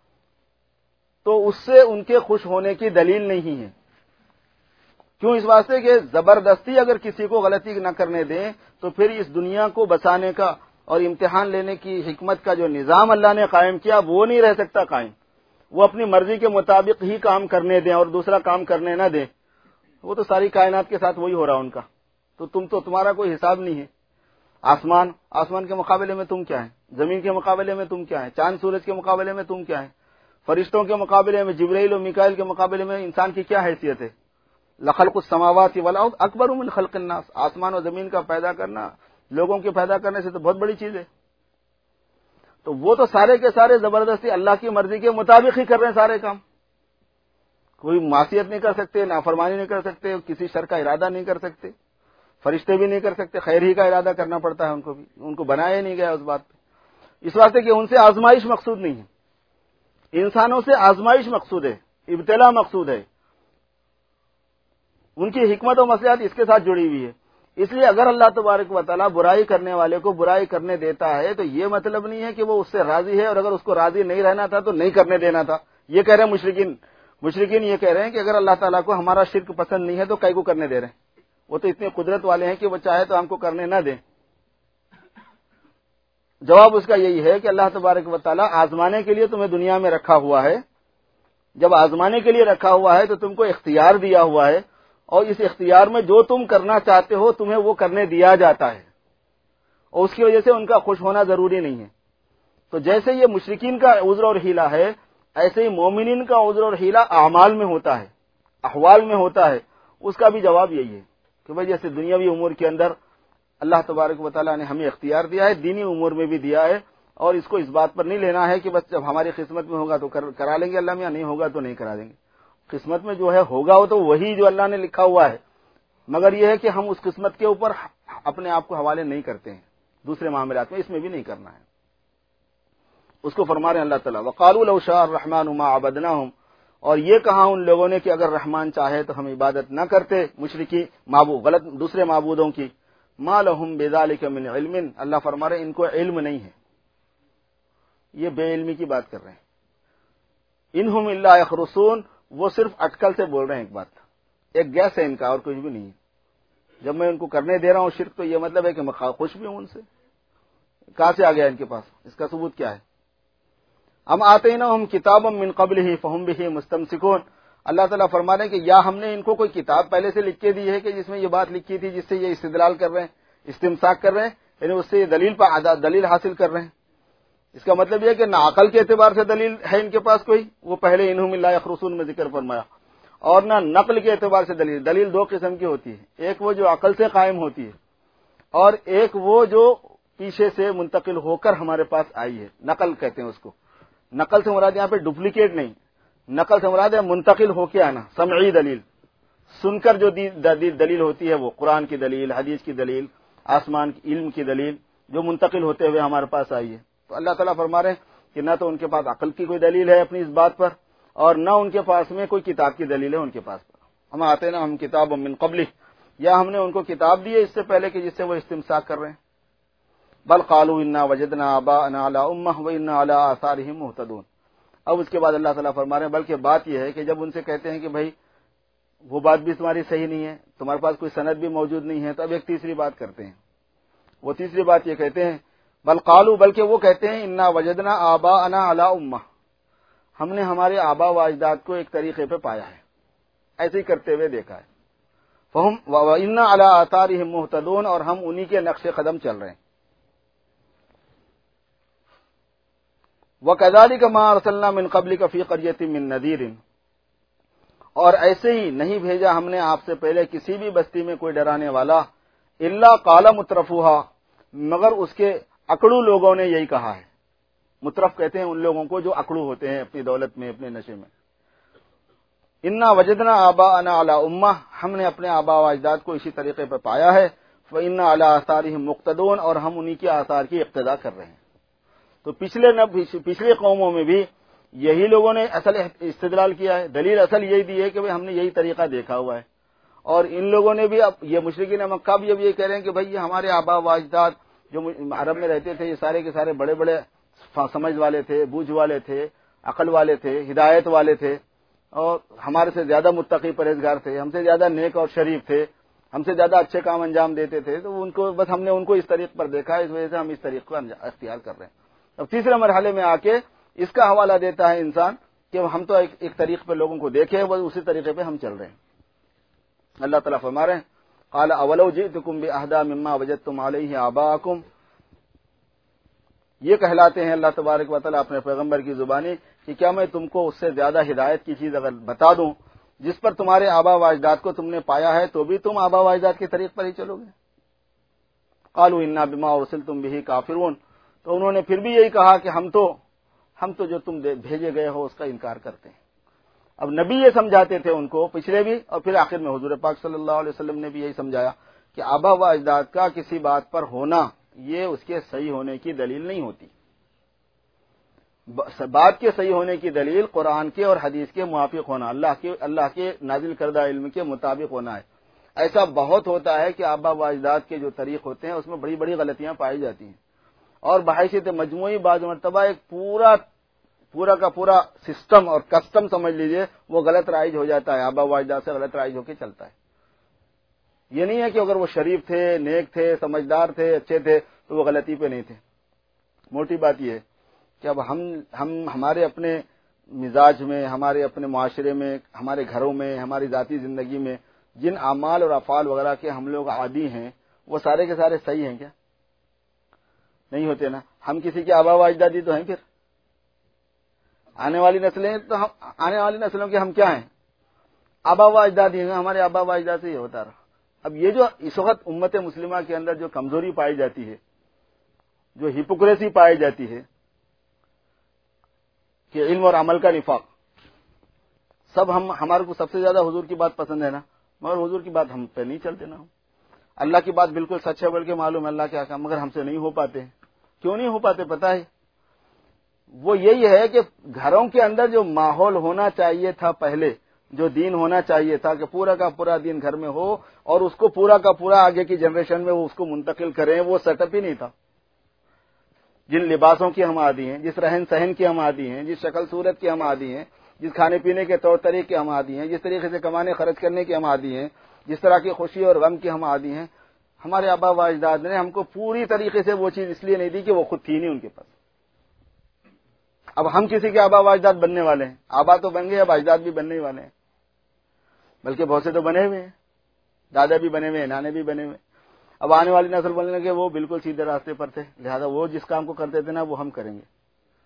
تو اس سے ان کے خوش ہونے کی دلیل نہیں ہے. کیوں؟ اس واسطے کہ زبردستی اگر کسی کو غلطی نہ کرنے دیں تو پھر اس دنیا کو بچانے کا اور امتحان لینے کی حکمت کا جو نظام اللہ نے قائم کیا وہ نہیں رہ سکتا قائم. وہ اپنی مرضی کے مطابق ہی کام کرنے دیں اور دوسرا کام کرنے نہ دیں، وہ تو ساری کائنات کے ساتھ وہی ہو رہا ان کا. تو تم تو تمہارا کوئی حساب نہیں ہے. آسمان آسمان کے مقابلے میں تم کیا ہے؟ زمین کے مقابلے میں تم کیا ہے؟ چاند سورج کے مقابلے میں تم کیا ہے؟ فرشتوں کے مقابلے میں، جبرائیل و میکائیل کے مقابلے میں انسان کی کیا حیثیت ہے؟ لخلق السماوات والارض اکبر من خلق الناس. آسمان و زمین کا پیدا کرنا لوگوں کے پیدا کرنے سے تو بہت بڑی چیز ہے. تو وہ تو سارے کے سارے زبردستی اللہ کی مرضی کے مطابق ہی کر رہے ہیں سارے کام. کوئی معصیت نہیں کر سکتے، نافرمانی نہیں کر سکتے، کسی شر کا ارادہ نہیں کر سکتے، فرشتے بھی نہیں کر سکتے. خیر ہی کا ارادہ کرنا پڑتا ہے ان کو بھی، ان کو بنایا نہیں گیا اس بات پہ. اس واسطے کہ ان سے آزمائش مقصود نہیں ہے، انسانوں سے آزمائش مقصود ہے، ابتلا مقصود ہے. ان کی حکمت و مصلحت اس کے ساتھ جڑی ہوئی ہے. اس لیے اگر اللہ تبارک و تعالیٰ برائی کرنے والے کو برائی کرنے دیتا ہے تو یہ مطلب نہیں ہے کہ وہ اس سے راضی ہے، اور اگر اس کو راضی نہیں رہنا تھا تو نہیں کرنے دینا تھا. یہ کہہ رہے ہیں مشرکین مشرکین یہ کہہ رہے ہیں کہ اگر اللہ تعالیٰ کو ہمارا شرک پسند نہیں ہے تو کئی کو کرنے دے رہے ہیں. وہ تو اتنے قدرت والے ہیں کہ وہ چاہے تو ہم کو کرنے نہ دیں. جواب اس کا یہی ہے کہ اللہ تبارک و تعالیٰ آزمانے کے لیے تمہیں دنیا میں رکھا ہوا ہے. جب آزمانے کے لیے رکھا ہوا ہے تو تم کو اختیار دیا ہوا ہے، اور اس اختیار میں جو تم کرنا چاہتے ہو تمہیں وہ کرنے دیا جاتا ہے، اور اس کی وجہ سے ان کا خوش ہونا ضروری نہیں ہے. تو جیسے یہ مشرکین کا عذر اور حیلہ ہے، ایسے ہی مومنین کا عذر اور حیلہ اعمال میں ہوتا ہے، احوال میں ہوتا ہے. اس کا بھی جواب یہی ہے کہ بھئی جیسے دنیاوی امور کے اندر اللہ تبارک و تعالیٰ نے ہمیں اختیار دیا ہے، دینی امور میں بھی دیا ہے، اور اس کو اس بات پر نہیں لینا ہے کہ بس جب ہماری قسمت میں ہوگا تو کرا لیں گے اللہ میاں، نہیں ہوگا تو نہیں کرا دیں گے. قسمت میں جو ہے ہوگا وہ تو وہی جو اللہ نے لکھا ہوا ہے، مگر یہ ہے کہ ہم اس قسمت کے اوپر اپنے آپ کو حوالے نہیں کرتے ہیں. دوسرے معاملات میں اس میں بھی نہیں کرنا ہے. اس کو فرما رہے ہیں اللہ تعالیٰ وقالوا لو شاء الرحمن ما عبدناهم، اور یہ کہا ان لوگوں نے کہ اگر رحمان چاہے تو ہم عبادت نہ کرتے مشرکی معبود غلط دوسرے معبودوں کی. ما لهم بذلك من علم، اللہ فرما رہے ہیں ان کو علم نہیں ہے. یہ بے علمی کی بات کر رہے ہیں. انہم الا یخرصون، وہ صرف اٹکل سے بول رہے ہیں. ایک بات، ایک گیس ہے ان کا اور کچھ بھی نہیں ہے. جب میں ان کو کرنے دے رہا ہوں شرک تو یہ مطلب ہے کہ میں خوش بھی ہوں ان سے. کہاں سے آ گیا ان کے پاس؟ اس کا ثبوت کیا ہے؟ ام آتیناہم کتابا من قبلہ فہم بہ مستمسکون، اللہ تعالیٰ فرما رہے ہیں کہ یا ہم نے ان کو کوئی کتاب پہلے سے لکھ کے دی ہے کہ جس میں یہ بات لکھی تھی جس سے یہ استدلال کر رہے ہیں، استمساک کر رہے ہیں، یعنی اس سے یہ دلیل پر دلیل حاصل کر رہے ہیں۔ اس کا مطلب یہ ہے کہ نہ عقل کے اعتبار سے دلیل ہے ان کے پاس کوئی، وہ پہلے انہم لا یخرصون میں ذکر فرمایا، اور نہ نقل کے اعتبار سے دلیل۔ دلیل دو قسم کی ہوتی ہے، ایک وہ جو عقل سے قائم ہوتی ہے، اور ایک وہ جو پیچھے سے منتقل ہو کر ہمارے پاس آئی ہے، نقل کہتے ہیں اس کو۔ نقل سے مراد یہاں پہ ڈپلیکیٹ نہیں، نقل سے مراد ہے منتقل ہو کے آنا، سمعی دلیل، سن کر جو دلیل ہوتی ہے وہ قرآن کی دلیل، حدیث کی دلیل، آسمان کی علم کی دلیل جو منتقل ہوتے ہوئے ہمارے پاس آئی ہے۔ تو اللہ تعالیٰ فرما رہے ہیں کہ نہ تو ان کے پاس عقل کی کوئی دلیل ہے اپنی اس بات پر، اور نہ ان کے پاس میں کوئی کتاب کی دلیل ہے ان کے پاس پر۔ ہم آتے نا ہم کتاب من قبلہ، یا ہم نے ان کو کتاب دی ہے اس سے پہلے کہ جس سے وہ استمساک کر رہے ہیں۔ بل قالوا انا وجدنا آباءنا علی امہ وانا علی آثارہم مہتدون۔ اب اس کے بعد اللہ تعالیٰ فرما رہے ہیں بلکہ بات یہ ہے کہ جب ان سے کہتے ہیں کہ بھائی وہ بات بھی تمہاری صحیح نہیں ہے، تمہارے پاس کوئی سند بھی موجود نہیں ہے، تو اب ایک تیسری بات کرتے ہیں۔ وہ تیسری بات یہ کہتے ہیں بل قالوا، بلکہ وہ کہتے ہیں انا وجدنا آباءنا علی امہ، ہم نے ہمارے آبا و اجداد کو ایک طریقے پہ پایا ہے، ایسے ہی کرتے ہوئے دیکھا ہے۔ فہم وانا علی آثارہم مہتدون، اور ہم انہی کے نقش قدم چل رہے ہیں۔ وَكَذَلِكَ مَا أَرْسَلْنَا مِن قَبْلِكَ فِي قَرْيَةٍ مِّن نَذِيرٍ، اور ایسے ہی نہیں بھیجا ہم نے آپ سے پہلے کسی بھی بستی میں کوئی ڈرانے والا، إِلَّا قَالَ مُتْرَفُوهَا، مگر اس کے اکڑو لوگوں نے یہی کہا ہے۔ مترف کہتے ہیں ان لوگوں کو جو اکڑو ہوتے ہیں اپنی دولت میں، اپنے نشے میں۔ انا وجدنا آباءنا علی امہ، ہم نے اپنے آبا و اجداد کو اسی طریقے پہ پایا ہے۔ فإنا علی آثارہم مقتدون، اور ہم انہی کے آثار کی اقتداء کر رہے ہیں۔ تو پچھلے پچھلی قوموں میں بھی یہی لوگوں نے اصل استدلال کیا ہے، دلیل اصل یہی دی ہے کہ ہم نے یہی طریقہ دیکھا ہوا ہے، اور ان لوگوں نے بھی، اب یہ مشرکین مکہ بھی اب یہ کہہ رہے ہیں کہ بھائی یہ ہمارے آبا و اجداد جو عرب میں رہتے تھے یہ سارے کے سارے بڑے بڑے سمجھ والے تھے، بوجھ والے تھے، عقل والے تھے، ہدایت والے تھے، اور ہمارے سے زیادہ متقی پرہیزگار تھے، ہم سے زیادہ نیک اور شریف تھے، ہم سے زیادہ اچھے کام انجام دیتے تھے، تو ان کو بس ہم نے ان کو اس طریق پر دیکھا ہے، اس وجہ سے ہم اس طریق کو اختیار کر رہے ہیں۔ اب تیسرے مرحلے میں آ کے اس کا حوالہ دیتا ہے انسان کہ ہم تو ایک, ایک طریق پہ لوگوں کو دیکھے، وہ اسی طریقے پہ ہم چل رہے ہیں۔ اللہ تعالیٰ فرما رہے ہیں قال اولو جئتکم باہدی مما وجدتم علیہ آباءکم، یہ کہلاتے ہیں اللہ تبارک و تعالیٰ اپنے پیغمبر کی زبانی کہ کیا میں تم کو اس سے زیادہ ہدایت کی چیز اگر بتا دوں جس پر تمہارے آبا و اجداد کو تم نے پایا ہے، تو بھی تم آبا و اجداد کے طریق پر ہی چلو گے؟ قالوا انا بما ارسلتم به کافرون، تو انہوں نے پھر بھی یہی کہا کہ ہم تو ہم تو جو تم بھیجے گئے ہو اس کا انکار کرتے ہیں۔ اب نبی یہ سمجھاتے تھے ان کو پچھلے بھی، اور پھر آخر میں حضور پاک صلی اللہ علیہ وسلم نے بھی یہی سمجھایا کہ آبا و اجداد کا کسی بات پر ہونا یہ اس کے صحیح ہونے کی دلیل نہیں ہوتی۔ بات کے صحیح ہونے کی دلیل قرآن کے اور حدیث کے موافق ہونا، اللہ کے اللہ کے نازل کردہ علم کے مطابق ہونا ہے۔ ایسا بہت ہوتا ہے کہ آبا و اجداد کے جو طریق ہوتے ہیں اس میں بڑی بڑی غلطیاں پائی جاتی ہیں، اور بحیثیت مجموعی بعض مرتبہ ایک پورا پورا کا پورا سسٹم اور کسٹم سمجھ لیجئے وہ غلط رائج ہو جاتا ہے، آبا و اجداد سے غلط رائج ہو کے چلتا ہے۔ یہ نہیں ہے کہ اگر وہ شریف تھے، نیک تھے، سمجھدار تھے، اچھے تھے تو وہ غلطی پہ نہیں تھے۔ موٹی بات یہ ہے کہ اب ہم ہم ہمارے اپنے مزاج میں، ہمارے اپنے معاشرے میں، ہمارے گھروں میں، ہماری ذاتی زندگی میں جن اعمال اور افعال وغیرہ کے ہم لوگ عادی ہیں وہ سارے کے سارے صحیح ہیں کیا؟ نہیں ہوتے نا۔ ہم کسی کے آبا و اجدادی تو ہیں، پھر آنے والی نسلیں تو ہم آنے والی نسلوں کے ہم کیا ہیں؟ آبا و اجدادی ہیں، ہمارے آبا و اجداد سے یہ ہوتا رہا۔ اب یہ جو اس وقت امت مسلمہ کے اندر جو کمزوری پائی جاتی ہے، جو ہپوکریسی پائی جاتی ہے کہ علم اور عمل کا نفاق، سب ہم ہمارے کو سب سے زیادہ حضور کی بات پسند ہے نا، مگر حضور کی بات ہم پہ نہیں چلتے نا۔ اللہ کی بات بالکل سچ ہے، بلکہ معلوم ہے اللہ کیا کہا، مگر ہم سے نہیں ہو پاتے۔ کیوں نہیں ہو پاتے پتہ ہے؟ وہ یہی ہے کہ گھروں کے اندر جو ماحول ہونا چاہیے تھا پہلے، جو دین ہونا چاہیے تھا کہ پورا کا پورا دین گھر میں ہو اور اس کو پورا کا پورا آگے کی جنریشن میں وہ اس کو منتقل کریں، وہ سیٹ اپ ہی نہیں تھا۔ جن لباسوں کی ہم عادی ہیں، جس رہن سہن کی ہم عادی ہیں، جس شکل صورت کی ہم عادی ہیں، جس کھانے پینے کے طور طریقے ہم عادی ہیں، جس طریقے سے کمانے خرچ کرنے کی ہم عادی ہیں، جس طرح کی خوشی اور غم کی ہم عادی ہیں، ہمارے آبا و اجداد نے ہم کو پوری طریقے سے وہ چیز اس لیے نہیں دی کہ وہ خود تھی نہیں ان کے پاس۔ اب ہم کسی کے آبا و اجداد بننے والے ہیں؟ آبا تو بن گئے، اب اجداد بھی بننے ہی والے ہیں، بلکہ بہت سے تو بنے ہوئے ہیں، دادا بھی بنے ہوئے ہیں، نانے بھی بنے ہوئے ہیں۔ اب آنے والی نسل بولنے لگے وہ بالکل سیدھے راستے پر تھے، لہذا وہ جس کام کو کرتے تھے نا وہ ہم کریں گے۔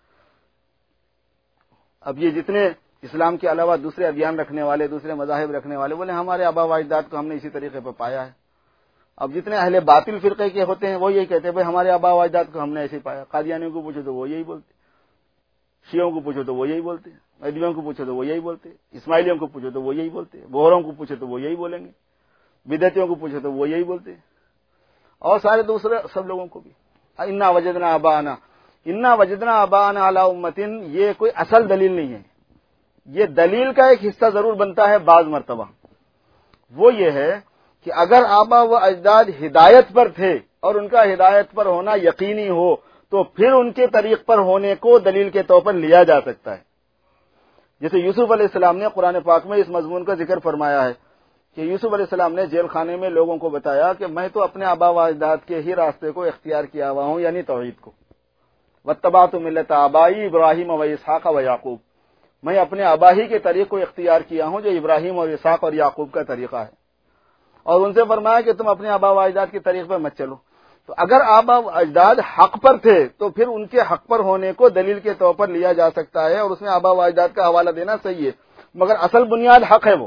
اب یہ جتنے اسلام کے علاوہ دوسرے ادیان رکھنے والے، دوسرے مذاہب رکھنے والے بولے ہمارے آبا و اجداد کو ہم نے اسی طریقے پہ پایا ہے۔ اب جتنے اہل باطل فرقے کے ہوتے ہیں وہ یہی کہتے ہیں بھائی ہمارے آبا و اجداد کو ہم نے ایسے ہی پایا۔ قادیانیوں کو پوچھو تو وہ یہی بولتے، شیعوں کو پوچھو تو وہ یہی بولتے، مہدیوں کو پوچھو تو وہ یہی بولتے، اسماعیلیوں کو پوچھو تو وہ یہی بولتے، بوہروں کو پوچھو تو وہ یہی بولیں گے، بدعتیوں کو پوچھو تو وہ یہی بولتے، اور سارے دوسرے سب لوگوں کو بھی۔ انا وجدنا آباءنا، انا وجدنا آباءنا علی امتن، یہ کوئی اصل دلیل نہیں ہے، یہ دلیل کا ایک حصہ ضرور بنتا ہے بعض مرتبہ۔ وہ یہ ہے کہ اگر آبا و اجداد ہدایت پر تھے اور ان کا ہدایت پر ہونا یقینی ہو تو پھر ان کے طریق پر ہونے کو دلیل کے طور پر لیا جا سکتا ہے۔ جیسے یوسف علیہ السلام نے قرآن پاک میں اس مضمون کا ذکر فرمایا ہے کہ یوسف علیہ السلام نے جیل خانے میں لوگوں کو بتایا کہ میں تو اپنے آبا و اجداد کے ہی راستے کو اختیار کیا ہوا ہوں، یعنی توحید کو۔ واتبعت ملت آبائی ابراہیم و اسحاق و یعقوب، میں اپنے آباہی کے طریق کو اختیار کیا ہوں جو ابراہیم اور اسحاق اور یعقوب کا طریقہ ہے، اور ان سے فرمایا کہ تم اپنے آبا و اجداد کے طریق پہ مت چلو۔ تو اگر آبا و اجداد حق پر تھے تو پھر ان کے حق پر ہونے کو دلیل کے طور پر لیا جا سکتا ہے، اور اس میں آبا و اجداد کا حوالہ دینا صحیح ہے، مگر اصل بنیاد حق ہے، وہ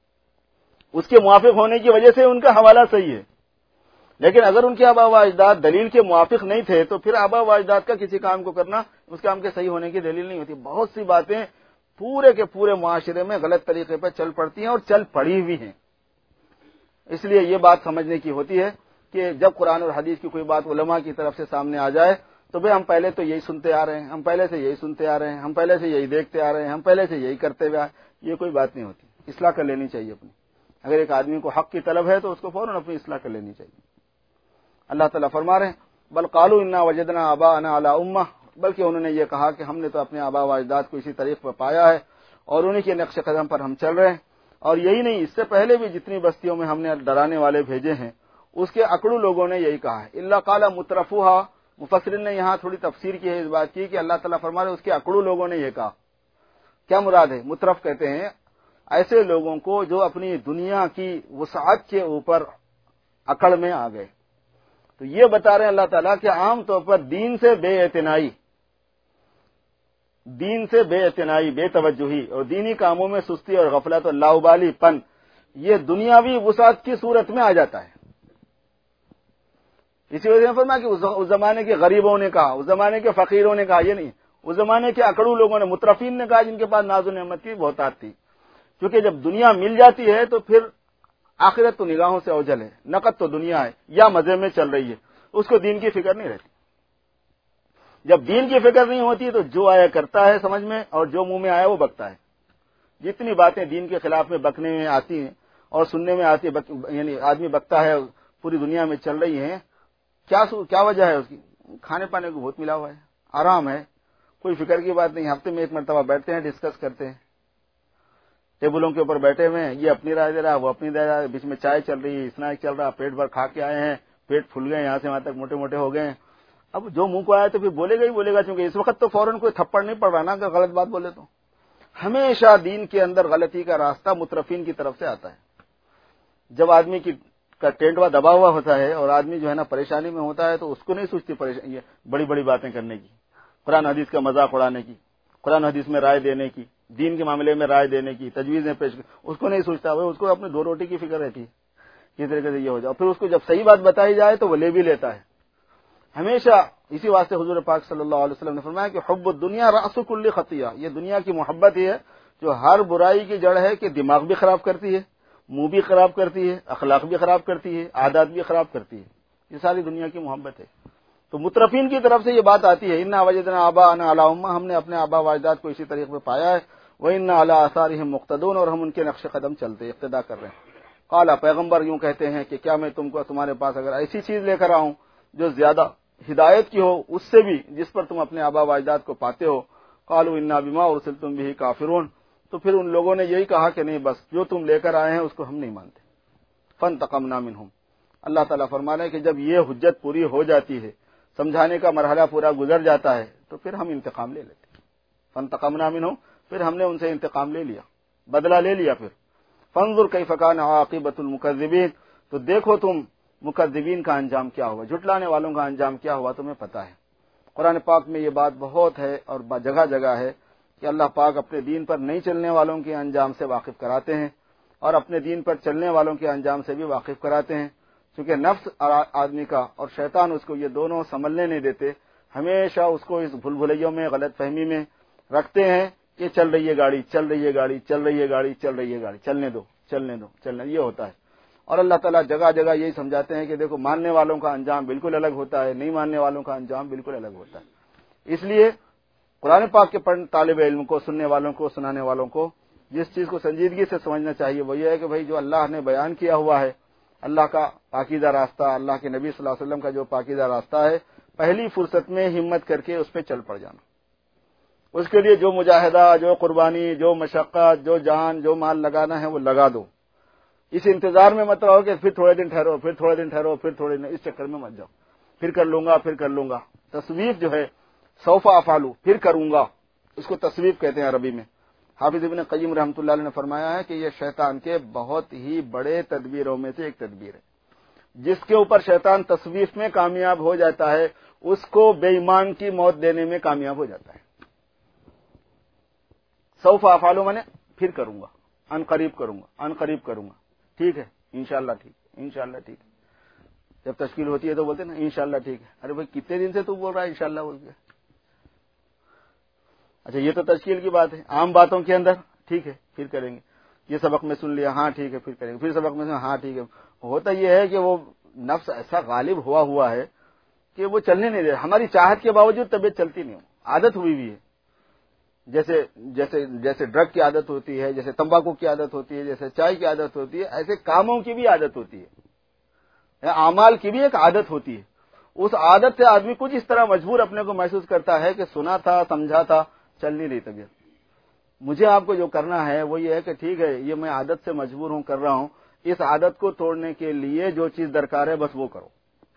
اس کے موافق ہونے کی وجہ سے ان کا حوالہ صحیح ہے۔ لیکن اگر ان کے آبا و اجداد دلیل کے موافق نہیں تھے تو پھر آبا و اجداد کا کسی کام کو کرنا اس کام کے صحیح ہونے کی دلیل نہیں ہوتی۔ بہت سی باتیں پورے کے پورے معاشرے میں غلط طریقے پہ چل پڑتی ہیں اور چل پڑی ہوئی ہیں۔ اس لیے یہ بات سمجھنے کی ہوتی ہے کہ جب قرآن اور حدیث کی کوئی بات علماء کی طرف سے سامنے آ جائے تو بھئی ہم پہلے تو یہی سنتے آ رہے ہیں، ہم پہلے سے یہی سنتے آ رہے ہیں، ہم پہلے سے یہی دیکھتے آ رہے ہیں، ہم پہلے سے یہی کرتے ہوئے آئے، یہ کوئی بات نہیں ہوتی۔ اصلاح کر لینی چاہیے اپنی۔ اگر ایک آدمی کو حق کی طلب ہے تو اس کو فوراً اپنی اصلاح کر لینی چاہیے۔ اللہ تعالیٰ فرما رہے ہیں بل قالوا انا وجدنا آباءنا علی امہ، بلکہ انہوں نے یہ کہا کہ ہم نے تو اپنے آبا و اجداد کو اسی طریق پر پایا ہے اور انہی کے نقش قدم پر ہم چل رہے ہیں۔ اور یہی نہیں، اس سے پہلے بھی جتنی بستیوں میں ہم نے ڈرانے والے بھیجے ہیں اس کے اکڑو لوگوں نے یہی کہا ہے۔ الا قال مترفوها، مفسرین نے یہاں تھوڑی تفسیر کی ہے اس بات کی کہ اللہ تعالیٰ فرما رہے اس کے اکڑو لوگوں نے یہ کہا۔ کیا مراد ہے؟ مترف کہتے ہیں ایسے لوگوں کو جو اپنی دنیا کی وسعت کے اوپر اکڑ میں آ گئے۔ تو یہ بتا رہے ہیں اللہ تعالیٰ کہ عام طور پر دین سے بے اعتنائی، دین سے بے اعتنائی، بے توجہی اور دینی کاموں میں سستی اور غفلت اور لاؤبالی پن، یہ دنیاوی وسعت کی صورت میں آ جاتا ہے۔ اسی وجہ سے فرمایا کہ اس زمانے کے غریبوں نے کہا، اس زمانے کے فقیروں نے کہا، یہ نہیں، اس زمانے کے اکڑو لوگوں نے، مترفین نے کہا جن کے پاس ناز و نعمت کی بہتات تھی، کیونکہ جب دنیا مل جاتی ہے تو پھر آخرت تو نگاہوں سے اوجھل ہے، نقد تو دنیا ہے یا مزے میں چل رہی ہے، اس کو دین کی فکر نہیں رہتی۔ جب دین کی فکر نہیں ہوتی تو جو آیا کرتا ہے سمجھ میں، اور جو منہ میں آیا وہ بکتا ہے۔ جتنی باتیں دین کے خلاف میں بکنے میں آتی ہیں اور سننے میں آتی بک... یعنی آدمی بکتا ہے پوری دنیا میں چل رہی ہیں، کیا سو... کیا وجہ ہے اس کی؟ کھانے پانے کو بہت ملا ہوا ہے، آرام ہے، کوئی فکر کی بات نہیں، ہفتے میں ایک مرتبہ بیٹھتے ہیں، ڈسکس کرتے ہیں، ٹیبلوں کے اوپر بیٹھے ہوئے ہیں، یہ اپنی رائے دے رہا ہے، وہ اپنی دے رہا ہے، بیچ میں چائے چل رہی ہے، اسنیک چل رہا، پیٹ بھر کھا کے آئے ہیں، پیٹ پھول گئے یہاں سے وہاں تک، موٹے موٹے ہو گئے ہیں۔ اب جو منہ کو آیا تو پھر بولے گا ہی بولے گا، کیونکہ اس وقت تو فوراً کوئی تھپڑ نہیں پڑ رہا نا کہ غلط بات بولے تو۔ ہمیشہ دین کے اندر غلطی کا راستہ مترفین کی طرف سے آتا ہے۔ جب آدمی کی کا ٹینٹوا دبا ہوا ہوتا ہے اور آدمی جو ہے نا پریشانی میں ہوتا ہے تو اس کو نہیں سوچتی پریشانی بڑی بڑی باتیں کرنے کی، قرآن حدیث کا مذاق اڑانے کی، قرآن حدیث میں رائے دینے کی، دین کے معاملے میں رائے دینے کی، تجویزیں پیش کی، اس کو نہیں سوچتا، وہ اس کو اپنے دو روٹی کی فکر رہتی ہے، کس طریقے سے یہ ہو جائے، پھر اس کو جب صحیح بات بتائی جائے تو وہ لے بھی لیتا ہے ہمیشہ۔ اسی واسطے حضور پاک صلی اللہ علیہ وسلم نے فرمایا کہ حب الدنیا رأس کل خطیہ، یہ دنیا کی محبت ہی ہے جو ہر برائی کی جڑ ہے، کہ دماغ بھی خراب کرتی ہے، منہ بھی خراب کرتی ہے، اخلاق بھی خراب کرتی ہے، عادات بھی خراب کرتی ہے، یہ ساری دنیا کی محبت ہے۔ تو مترفین کی طرف سے یہ بات آتی ہے، انا وجدنا آباءنا علی امہ، ہم نے اپنے آبا و اجداد کو اسی طریقے پہ پایا ہے، وَإِنَّا عَلَىٰ آثَارِهِمْ مُقْتَدُونَ، اور ہم ان کے نقش قدم چلتے اقتدا کر رہے ہیں۔ قال، پیغمبر یوں کہتے ہیں کہ کیا میں تم کو تمہارے پاس اگر ایسی چیز لے کر آؤں جو زیادہ ہدایت کی ہو اس سے بھی جس پر تم اپنے آبا و اجداد کو پاتے ہو؟ قالوا انا بما ارسلتم به کافرون، تو پھر ان لوگوں نے یہی کہا کہ نہیں، بس جو تم لے کر آئے ہیں اس کو ہم نہیں مانتے۔ فانتقمنا منهم، اللہ تعالیٰ فرما رہے ہیں کہ جب یہ حجت پوری ہو جاتی ہے، سمجھانے کا مرحلہ پورا گزر جاتا ہے، تو پھر ہم انتقام لے لیتے ہیں۔ فانتقمنا منہم، پھر ہم نے ان سے انتقام لے لیا، بدلہ لے لیا۔ پھر فانظر کیف کان عاقبۃ المکذبین، تو دیکھو تم مکذبین کا انجام کیا ہوا، جھٹلانے والوں کا انجام کیا ہوا تمہیں پتہ ہے۔ قرآن پاک میں یہ بات بہت ہے اور جگہ جگہ ہے کہ اللہ پاک اپنے دین پر نہیں چلنے والوں کے انجام سے واقف کراتے ہیں اور اپنے دین پر چلنے والوں کے انجام سے بھی واقف کراتے ہیں، چونکہ نفس آدمی کا اور شیطان اس کو یہ دونوں سنبھلنے نہیں دیتے، ہمیشہ اس کو اس بھول بھلیوں میں، غلط فہمی میں رکھتے ہیں کہ چل رہی ہے گاڑی، چل رہی ہے گاڑی، چل رہی ہے گاڑی، چل رہی ہے گاڑی، چلنے دو، چلنے دو، چلنے یہ ہوتا ہے۔ اور اللہ تعالیٰ جگہ جگہ یہی سمجھاتے ہیں کہ دیکھو ماننے والوں کا انجام بالکل الگ ہوتا ہے، نہیں ماننے والوں کا انجام بالکل الگ ہوتا ہے۔ اس لیے قرآن پاک کے پڑھنے طالب علم کو، سننے والوں کو، سنانے والوں کو جس چیز کو سنجیدگی سے سمجھنا چاہیے وہ یہ ہے کہ بھائی جو اللہ نے بیان کیا ہوا ہے، اللہ کا پاکیزہ راستہ، اللہ کے نبی صلی اللہ علیہ وسلم کا جو پاکیزہ راستہ ہے، پہلی فرصت میں ہمت کر کے اس پہ چل پڑ جانا، اس کے لیے جو مجاہدہ، جو قربانی، جو مشقت، جو جان، جو مال لگانا ہے وہ لگا دو۔ اس انتظار میں مت رہو کہ پھر تھوڑے دن ٹھہرو، پھر تھوڑے دن ٹھہرو، پھر تھوڑے دن، اس چکر میں مت جاؤ، پھر کر لوں گا، پھر کر لوں گا۔ تصویف جو ہے سوف افعلو، پھر کروں گا، اس کو تصویف کہتے ہیں عربی میں۔ حافظ ابن قیم رحمۃ اللہ علیہ نے فرمایا ہے کہ یہ شیطان کے بہت ہی بڑے تدبیروں میں سے ایک تدبیر ہے۔ جس کے اوپر شیطان تصویف میں کامیاب ہو جاتا ہے اس کو بے ایمان کی موت دینے میں کامیاب ہو جاتا ہے۔ سوف افعلو میں نے پھر کروں گا، ان قریب کروں گا، ان قریب کروں گا، ٹھیک ہے انشاءاللہ ٹھیک ہے، انشاءاللہ ٹھیک ہے۔ جب تشکیل ہوتی ہے تو بولتے ہیں نا انشاءاللہ ٹھیک ہے۔ ارے بھائی کتنے دن سے تو بول رہا ہے انشاءاللہ بول کے؟ اچھا یہ تو تشکیل کی بات ہے، عام باتوں کے اندر ٹھیک ہے پھر کریں گے، یہ سبق میں سن لیا، ہاں ٹھیک ہے پھر کریں گے، پھر سبق میں سن، ہاں ٹھیک ہے۔ ہوتا یہ ہے کہ وہ نفس ایسا غالب ہوا ہوا ہے کہ وہ چلنے نہیں دے رہا، ہماری چاہت کے باوجود طبیعت چلتی نہیں ہو، عادت ہوئی ہوئی ہے۔ جیسے جیسے جیسے ڈرگ کی عادت ہوتی ہے، جیسے تمباکو کی عادت ہوتی ہے، جیسے چائے کی عادت ہوتی ہے، ایسے کاموں کی بھی عادت ہوتی ہے، اعمال کی بھی ایک عادت ہوتی ہے۔ اس عادت سے آدمی کچھ اس طرح مجبور اپنے کو محسوس کرتا ہے کہ سنا تھا، سمجھا تھا، چل نہیں رہی طبیعت۔ مجھے آپ کو جو کرنا ہے وہ یہ ہے کہ ٹھیک ہے یہ میں عادت سے مجبور ہوں، کر رہا ہوں، اس عادت کو توڑنے کے لیے جو چیز درکار ہے بس وہ کرو،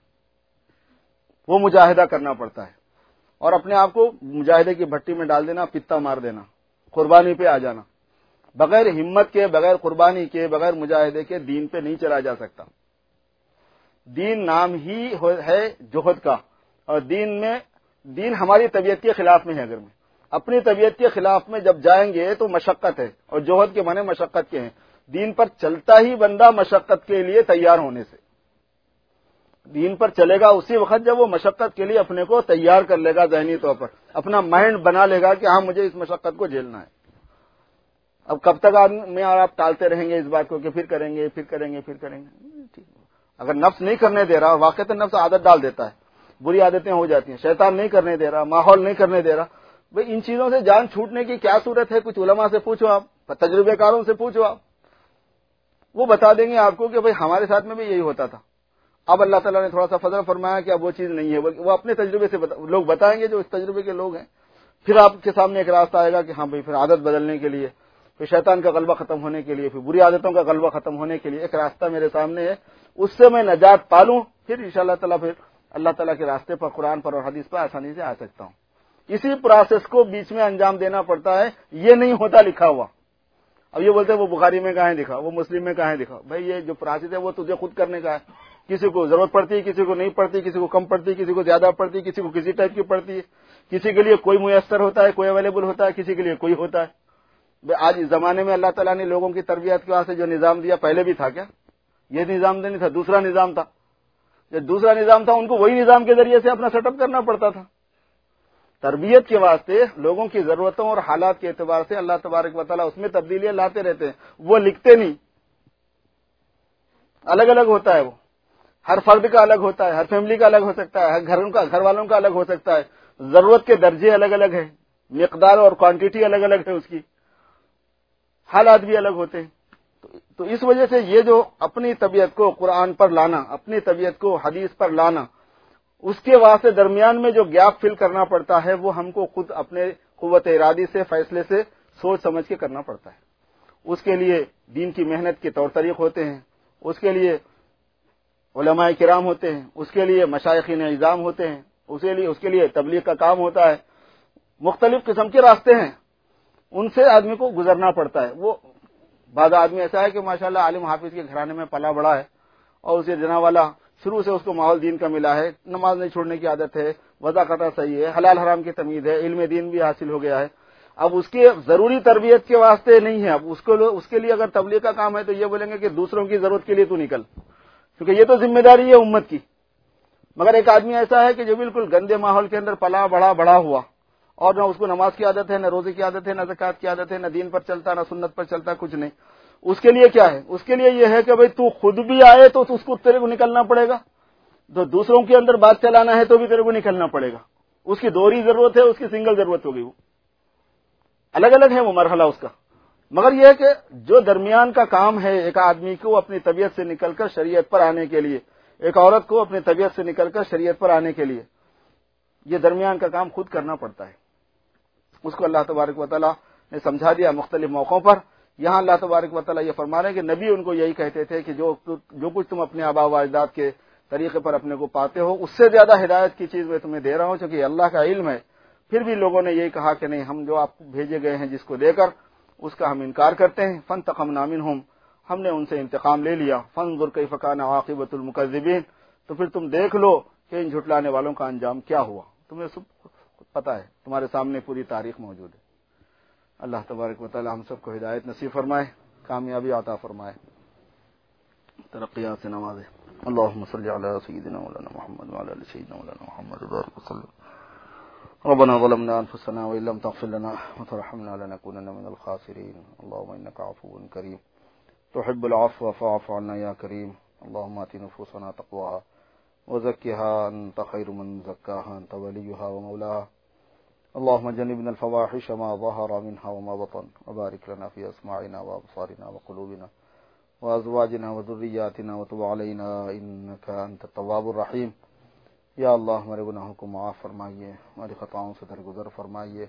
وہ مجاہدہ کرنا پڑتا ہے، اور اپنے آپ کو مجاہدے کی بھٹی میں ڈال دینا، پتا مار دینا، قربانی پہ آ جانا۔ بغیر ہمت کے، بغیر قربانی کے، بغیر مجاہدے کے دین پہ نہیں چلا جا سکتا۔ دین نام ہی ہے جوہد کا، اور دین میں دین ہماری طبیعت کے خلاف میں ہے۔ اگر میں اپنی طبیعت کے خلاف میں جب جائیں گے تو مشقت ہے، اور جوہد کے معنی مشقت کے ہیں۔ دین پر چلتا ہی بندہ مشقت کے لیے تیار ہونے سے، دین پر چلے گا اسی وقت جب وہ مشقت کے لیے اپنے کو تیار کر لے گا، ذہنی طور پر اپنا مائنڈ بنا لے گا کہ ہاں مجھے اس مشقت کو جھیلنا ہے۔ اب کب تک آدمی اور آپ ٹالتے رہیں گے اس بات کو کہ پھر کریں گے، پھر کریں گے، پھر کریں گے؟ اگر نفس نہیں کرنے دے رہا، واقعتاً نفس عادت ڈال دیتا ہے، بری عادتیں ہو جاتی ہیں، شیطان نہیں کرنے دے رہا، ماحول نہیں کرنے دے رہا، بھئی ان چیزوں سے جان چھوٹنے کی کیا صورت ہے؟ کچھ علماء سے پوچھو، آپ تجربے کاروں سے پوچھو، آپ وہ بتا دیں گے آپ کو کہ بھئی ہمارے ساتھ میں بھی یہی ہوتا تھا۔ اب اللہ تعالیٰ نے تھوڑا سا فضل فرمایا کہ اب وہ چیز نہیں ہے، وہ اپنے تجربے سے بتا... لوگ بتائیں گے جو اس تجربے کے لوگ ہیں، پھر آپ کے سامنے ایک راستہ آئے گا کہ ہاں بھئی پھر عادت بدلنے کے لیے، پھر شیطان کا غلبہ ختم ہونے کے لیے، پھر بری عادتوں کا غلبہ ختم ہونے کے لیے ایک راستہ میرے سامنے ہے، اس سے میں نجات پالوں، پھر انشاءاللہ تعالیٰ پھر اللہ تعالیٰ کے راستے پر، قرآن پر اور حدیث پر آسانی سے آ سکتا ہوں۔ اسی پروسیس کو بیچ میں انجام دینا پڑتا ہے، یہ نہیں ہوتا لکھا ہوا۔ اب یہ بولتے ہیں وہ بخاری میں کہاں دکھا، وہ مسلم میں کہاں دکھا؟ بھائی یہ جو پروسیس ہے وہ تجھے خود کرنے کا ہے، کسی کو ضرورت پڑتی ہے، کسی کو نہیں پڑتی، کسی کو کم پڑتی، کسی کو زیادہ پڑتی، کسی کو کسی ٹائپ کی پڑتی ہے، کسی کے لیے کوئی میسر ہوتا ہے، کوئی اویلیبل ہوتا ہے، کسی کے لیے کوئی ہوتا ہے۔ آج اس زمانے میں اللہ تعالیٰ نے لوگوں کی تربیت کے واسطے جو نظام دیا، پہلے بھی تھا کیا؟ یہ نظام نہیں تھا، دوسرا نظام تھا۔ جو دوسرا نظام تھا ان کو وہی نظام کے ذریعے سے اپنا سیٹ اپ کرنا پڑتا تھا۔ تربیت کے واسطے لوگوں کی ضرورتوں اور حالات کے اعتبار سے اللہ تبارک و تعالیٰ اس میں تبدیلیاں لاتے رہتے ہیں، وہ لکھتے نہیں، الگ الگ ہوتا ہے، وہ ہر فرد کا الگ ہوتا ہے، ہر فیملی کا الگ ہو سکتا ہے، ہر گھروں کا، گھر والوں کا الگ ہو سکتا ہے، ضرورت کے درجے الگ الگ ہیں، مقدار اور کوانٹٹی الگ الگ ہے، اس کی حالات بھی الگ ہوتے ہیں۔ تو اس وجہ سے یہ جو اپنی طبیعت کو قرآن پر لانا، اپنی طبیعت کو حدیث پر لانا، اس کے واسطے درمیان میں جو گیپ فل کرنا پڑتا ہے وہ ہم کو خود اپنے قوت ارادی سے، فیصلے سے، سوچ سمجھ کے کرنا پڑتا ہے۔ اس کے لیے دین کی محنت کے طور طریق ہوتے ہیں، اس کے لیے علماء کرام ہوتے ہیں، اس کے لیے مشائخین اعظام ہوتے ہیں، اس کے لیے اس کے لیے تبلیغ کا کام ہوتا ہے، مختلف قسم کے راستے ہیں، ان سے آدمی کو گزرنا پڑتا ہے۔ وہ بعض آدمی ایسا ہے کہ ماشاءاللہ عالم حافظ کے گھرانے میں پلا بڑا ہے اور اسے جناب والا شروع سے اس کو ماحول دین کا ملا ہے، نماز نہیں چھوڑنے کی عادت ہے، وضع قطع صحیح ہے، حلال حرام کی تمیز ہے، علم دین بھی حاصل ہو گیا ہے۔ اب اس کی ضروری تربیت کے واسطے نہیں ہے، اب اس کو اس کے لیے اگر تبلیغ کا کام ہے تو یہ بولیں گے کہ دوسروں کی ضرورت کے لیے تو نکل، کیونکہ یہ تو ذمہ داری ہے امت کی۔ مگر ایک آدمی ایسا ہے کہ جو بالکل گندے ماحول کے اندر پلا بڑا بڑا ہوا، اور نہ اس کو نماز کی عادت ہے، نہ روزے کی عادت ہے، نہ زکوٰۃ کی عادت ہے، نہ دین پر چلتا، نہ سنت پر چلتا، کچھ نہیں، اس کے لیے کیا ہے؟ اس کے لیے یہ ہے کہ بھئی تو خود بھی آئے تو اس کو تیرے کو نکلنا پڑے گا، تو دوسروں کے اندر بات چلانا ہے تو بھی تیرے کو نکلنا پڑے گا۔ اس کی دوہری ضرورت ہے، اس کی سنگل ضرورت ہوگی، وہ الگ الگ ہے وہ مرحلہ اس کا۔ مگر یہ ہے کہ جو درمیان کا کام ہے ایک آدمی کو اپنی طبیعت سے نکل کر شریعت پر آنے کے لیے، ایک عورت کو اپنی طبیعت سے نکل کر شریعت پر آنے کے لیے، یہ درمیان کا کام خود کرنا پڑتا ہے۔ اس کو اللہ تبارک و تعالیٰ نے سمجھا دیا مختلف موقعوں پر۔ یہاں اللہ تبارک و تعالیٰ یہ فرما رہے ہیں کہ نبی ان کو یہی کہتے تھے کہ جو جو کچھ تم اپنے آباء و اجداد کے طریقے پر اپنے کو پاتے ہو، اس سے زیادہ ہدایت کی چیز میں تمہیں دے رہا ہوں، چونکہ اللہ کا علم ہے۔ پھر بھی لوگوں نے یہی کہا کہ نہیں، ہم جو آپ کو بھیجے گئے ہیں جس کو دے کر اس کا ہم انکار کرتے ہیں۔ فانتقمنا منہم، ہم نے ان سے انتقام لے لیا۔ فانظر کیف کان عاقبۃ المکذبین، تو پھر تم دیکھ لو کہ ان جھٹلانے والوں کا انجام کیا ہوا۔ تمہیں سب پتا ہے، تمہارے سامنے پوری تاریخ موجود ہے۔ اللہ تبارک و تعالی ہم سب کو ہدایت نصیب فرمائے، کامیابی عطا فرمائے، ترقیات سے نوازے۔ اللهم صل على سيدنا مولانا محمد وعلى ال سيدنا مولانا محمد وبارك وسلم۔ ربنا ظلمنا انفسنا وان لم تغفر لنا وترحمنا لنكونن من الخاسرين۔ اللهم انك عفو كريم تحب العفو فاعف عنا يا كريم۔ اللهم آت نفوسنا تقواها وزكها انت خير من زكاها انت وليها ومولاها۔ اللهم جنبنا الفواحش ما ظهر منها وما بطن، وبارك لنا في اسماعنا وابصارنا وقلوبنا وازواجنا وذرياتنا وتب علينا انك انت التواب الرحيم۔ یا اللہ ہمارے گناہوں کو معاف فرمائیے، ہماری خطاؤں سے درگزر فرمائیے۔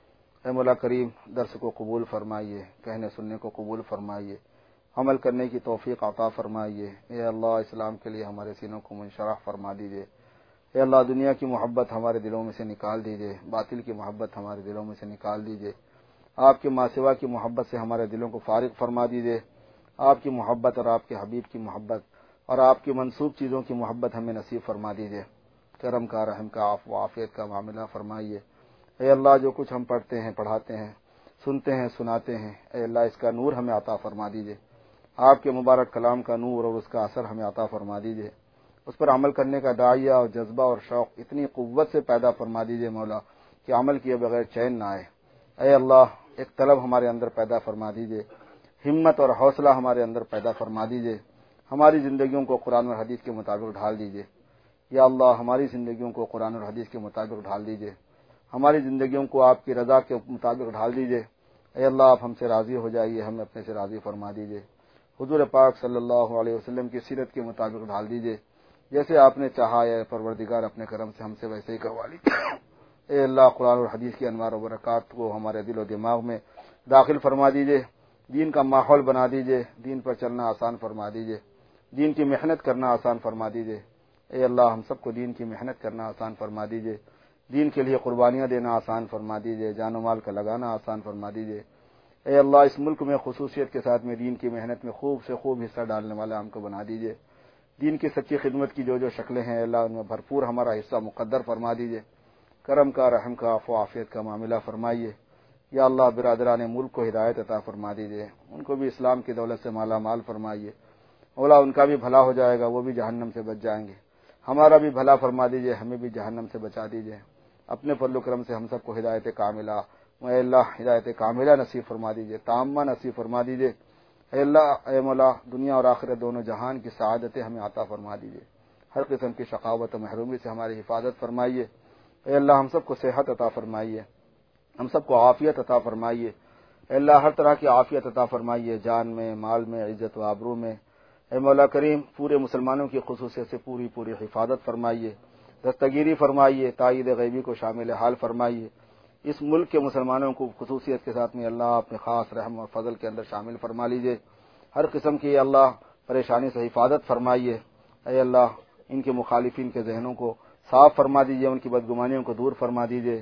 اے مولا کریم، درس کو قبول فرمائیے، کہنے سننے کو قبول فرمائیے، عمل کرنے کی توفیق عطا فرمائیے۔ اے اللہ اسلام کے لیے ہمارے سینوں کو منشرح فرما دیجیے۔ اے اللہ دنیا کی محبت ہمارے دلوں میں سے نکال دیجیے، باطل کی محبت ہمارے دلوں میں سے نکال دیجیے، آپ کے ماسوا کی محبت سے ہمارے دلوں کو فارغ فرما دیجیے۔ آپ کی محبت اور آپ کے حبیب کی محبت اور آپ کی منسوب چیزوں کی محبت ہمیں نصیب فرما دیجیے۔ کرم کا، رحم کا، عفو و عافیت کا معاملہ فرمائیے۔ اے اللہ جو کچھ ہم پڑھتے ہیں، پڑھاتے ہیں، سنتے ہیں، سناتے ہیں، اے اللہ اس کا نور ہمیں عطا فرما دیجیے۔ آپ کے مبارک کلام کا نور اور اس کا اثر ہمیں عطا فرما دیجیے۔ اس پر عمل کرنے کا داعیہ اور جذبہ اور شوق اتنی قوت سے پیدا فرما دیجیے مولا کہ عمل کیے بغیر چین نہ آئے۔ اے اللہ ایک طلب ہمارے اندر پیدا فرما دیجیے، ہمت اور حوصلہ ہمارے اندر پیدا فرما دیجیے۔ ہماری زندگیوں کو قرآن اور حدیث کے مطابق ڈھال دیجیے۔ یا اللہ ہماری زندگیوں کو قرآن اور حدیث کے مطابق ڈھال دیجیے، ہماری زندگیوں کو آپ کی رضا کے مطابق ڈھال دیجیے۔ اے اللہ آپ ہم سے راضی ہو جائیے، ہمیں اپنے سے راضی فرما دیجیے۔ حضور پاک صلی اللہ علیہ وسلم کی سیرت کے مطابق ڈھال دیجیے، جیسے آپ نے چاہا ہے پروردگار اپنے کرم سے ہم سے ویسے ہی کروا لیجیے۔ اے اللہ قرآن اور حدیث کی انوار و برکات کو ہمارے دل و دماغ میں داخل فرما دیجیے، دین کا ماحول بنا دیجیے، دین پر چلنا آسان فرما دیجیے، دین کی محنت کرنا آسان فرما دیجیے۔ اے اللہ ہم سب کو دین کی محنت کرنا آسان فرما دیجیے، دین کے لیے قربانیاں دینا آسان فرما دیجیے، جان و مال کا لگانا آسان فرما دیجیے۔ اے اللہ اس ملک میں خصوصیت کے ساتھ میں دین کی محنت میں خوب سے خوب حصہ ڈالنے والا ہم کو بنا دیجیے۔ دین کی سچی خدمت کی جو جو شکلیں ہیں اللہ ان میں بھرپور ہمارا حصہ مقدر فرما دیجیے۔ کرم کا، رحم کا، عفو و عافیت کا معاملہ فرمائیے۔ یا اللہ برادران ملک کو ہدایت عطا فرما دیجیے، ان کو بھی اسلام کی دولت سے مالا مال فرمائیے۔ مولا ان کا بھی بھلا ہو جائے گا، وہ بھی جہنم سے بچ جائیں گے۔ ہمارا بھی بھلا فرما دیجیے، ہمیں بھی جہنم سے بچا دیجیے۔ اپنے فضل و کرم سے ہم سب کو ہدایت کاملہ، اے اللہ ہدایت کاملہ نصیب فرما دیجیے، تامہ نصیب فرما دیجیے۔ اے اللہ اے مولا دنیا اور آخرت دونوں جہان کی سعادتیں ہمیں عطا فرما دیجیے، ہر قسم کی شقاوت و محرومی سے ہماری حفاظت فرمائیے۔ اے اللہ ہم سب کو صحت عطا فرمائیے، ہم سب کو عافیت عطا فرمائیے۔ اے اللہ ہر طرح کی عافیت عطا فرمائیے، جان میں، مال میں، عزت و آبرو میں۔ اے مولا کریم پورے مسلمانوں کی خصوصیت سے پوری پوری حفاظت فرمائیے، دستگیری فرمائیے، تائید غیبی کو شامل حال فرمائیے۔ اس ملک کے مسلمانوں کو خصوصیت کے ساتھ میں اللہ اپنے خاص رحم اور فضل کے اندر شامل فرما لیجیے۔ ہر قسم کی اللہ پریشانی سے حفاظت فرمائیے۔ اے اللہ ان کے مخالفین کے ذہنوں کو صاف فرما دیجیے، ان کی بدگمانیوں کو دور فرما دیجیے،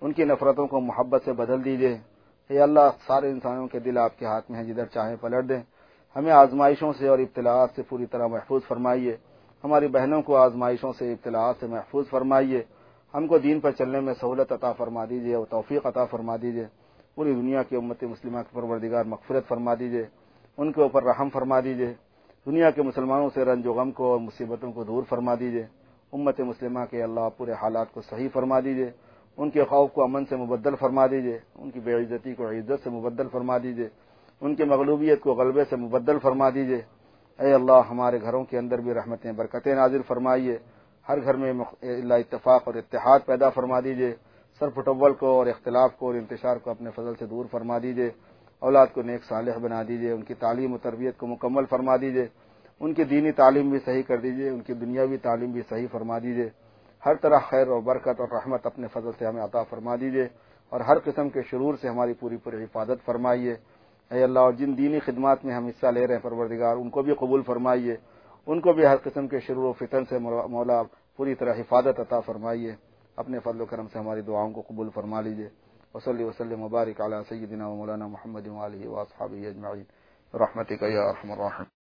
ان کی نفرتوں کو محبت سے بدل دیجیے۔ اے اللہ، سارے انسانوں کے دل آپ کے ہاتھ میں ہیں، جدھر چاہیں پلٹ دیں۔ ہمیں آزمائشوں سے اور ابتلاءات سے پوری طرح محفوظ فرمائیے۔ ہماری بہنوں کو آزمائشوں سے، ابتلاءات سے محفوظ فرمائیے۔ ہم کو دین پر چلنے میں سہولت عطا فرما دیجیے اور توفیق عطا فرما دیجیے۔ پوری دنیا کی امت مسلمہ کے پروردگار مغفرت فرما دیجیے، ان کے اوپر رحم فرما دیجیے۔ دنیا کے مسلمانوں سے رنج و غم کو اور مصیبتوں کو دور فرما دیجیے۔ امت مسلمہ کے اللہ پورے حالات کو صحیح فرما دیجیے، ان کے خوف کو امن سے مبدل فرما دیجیے، ان کی بے عزتی کو عزت سے مبدل فرما دیجیے، ان کی مغلوبیت کو غلبے سے مبدل فرما دیجیے۔ اے اللہ، ہمارے گھروں کے اندر بھی رحمتیں برکتیں نازل فرمائیے، ہر گھر میں اللہ اتفاق اور اتحاد پیدا فرما دیجیے، سر پھٹول کو اور اختلاف کو اور انتشار کو اپنے فضل سے دور فرما دیجیے، اولاد کو نیک صالح بنا دیجیے، ان کی تعلیم و تربیت کو مکمل فرما دیجیے، ان کی دینی تعلیم بھی صحیح کر دیجیے، ان کی دنیاوی تعلیم بھی صحیح فرما دیجیے، ہر طرح خیر اور برکت اور رحمت اپنے فضل سے ہمیں عطا فرما دیجیے، اور ہر قسم کے شرور سے ہماری پوری پوری حفاظت فرمائیے۔ اے اللہ، اور جن دینی خدمات میں ہم حصہ لے رہے ہیں پروردگار، ان کو بھی قبول فرمائیے، ان کو بھی ہر قسم کے شرور و فتن سے مولا پوری طرح حفاظت عطا فرمائیے۔ اپنے فضل و کرم سے ہماری دعاؤں کو قبول فرما لیجیے۔ وصلی وسلم مبارک علی سیدنا و مولانا محمد و آلہ و اصحابہ اجمعین برحمتک یا ارحم الراحمین۔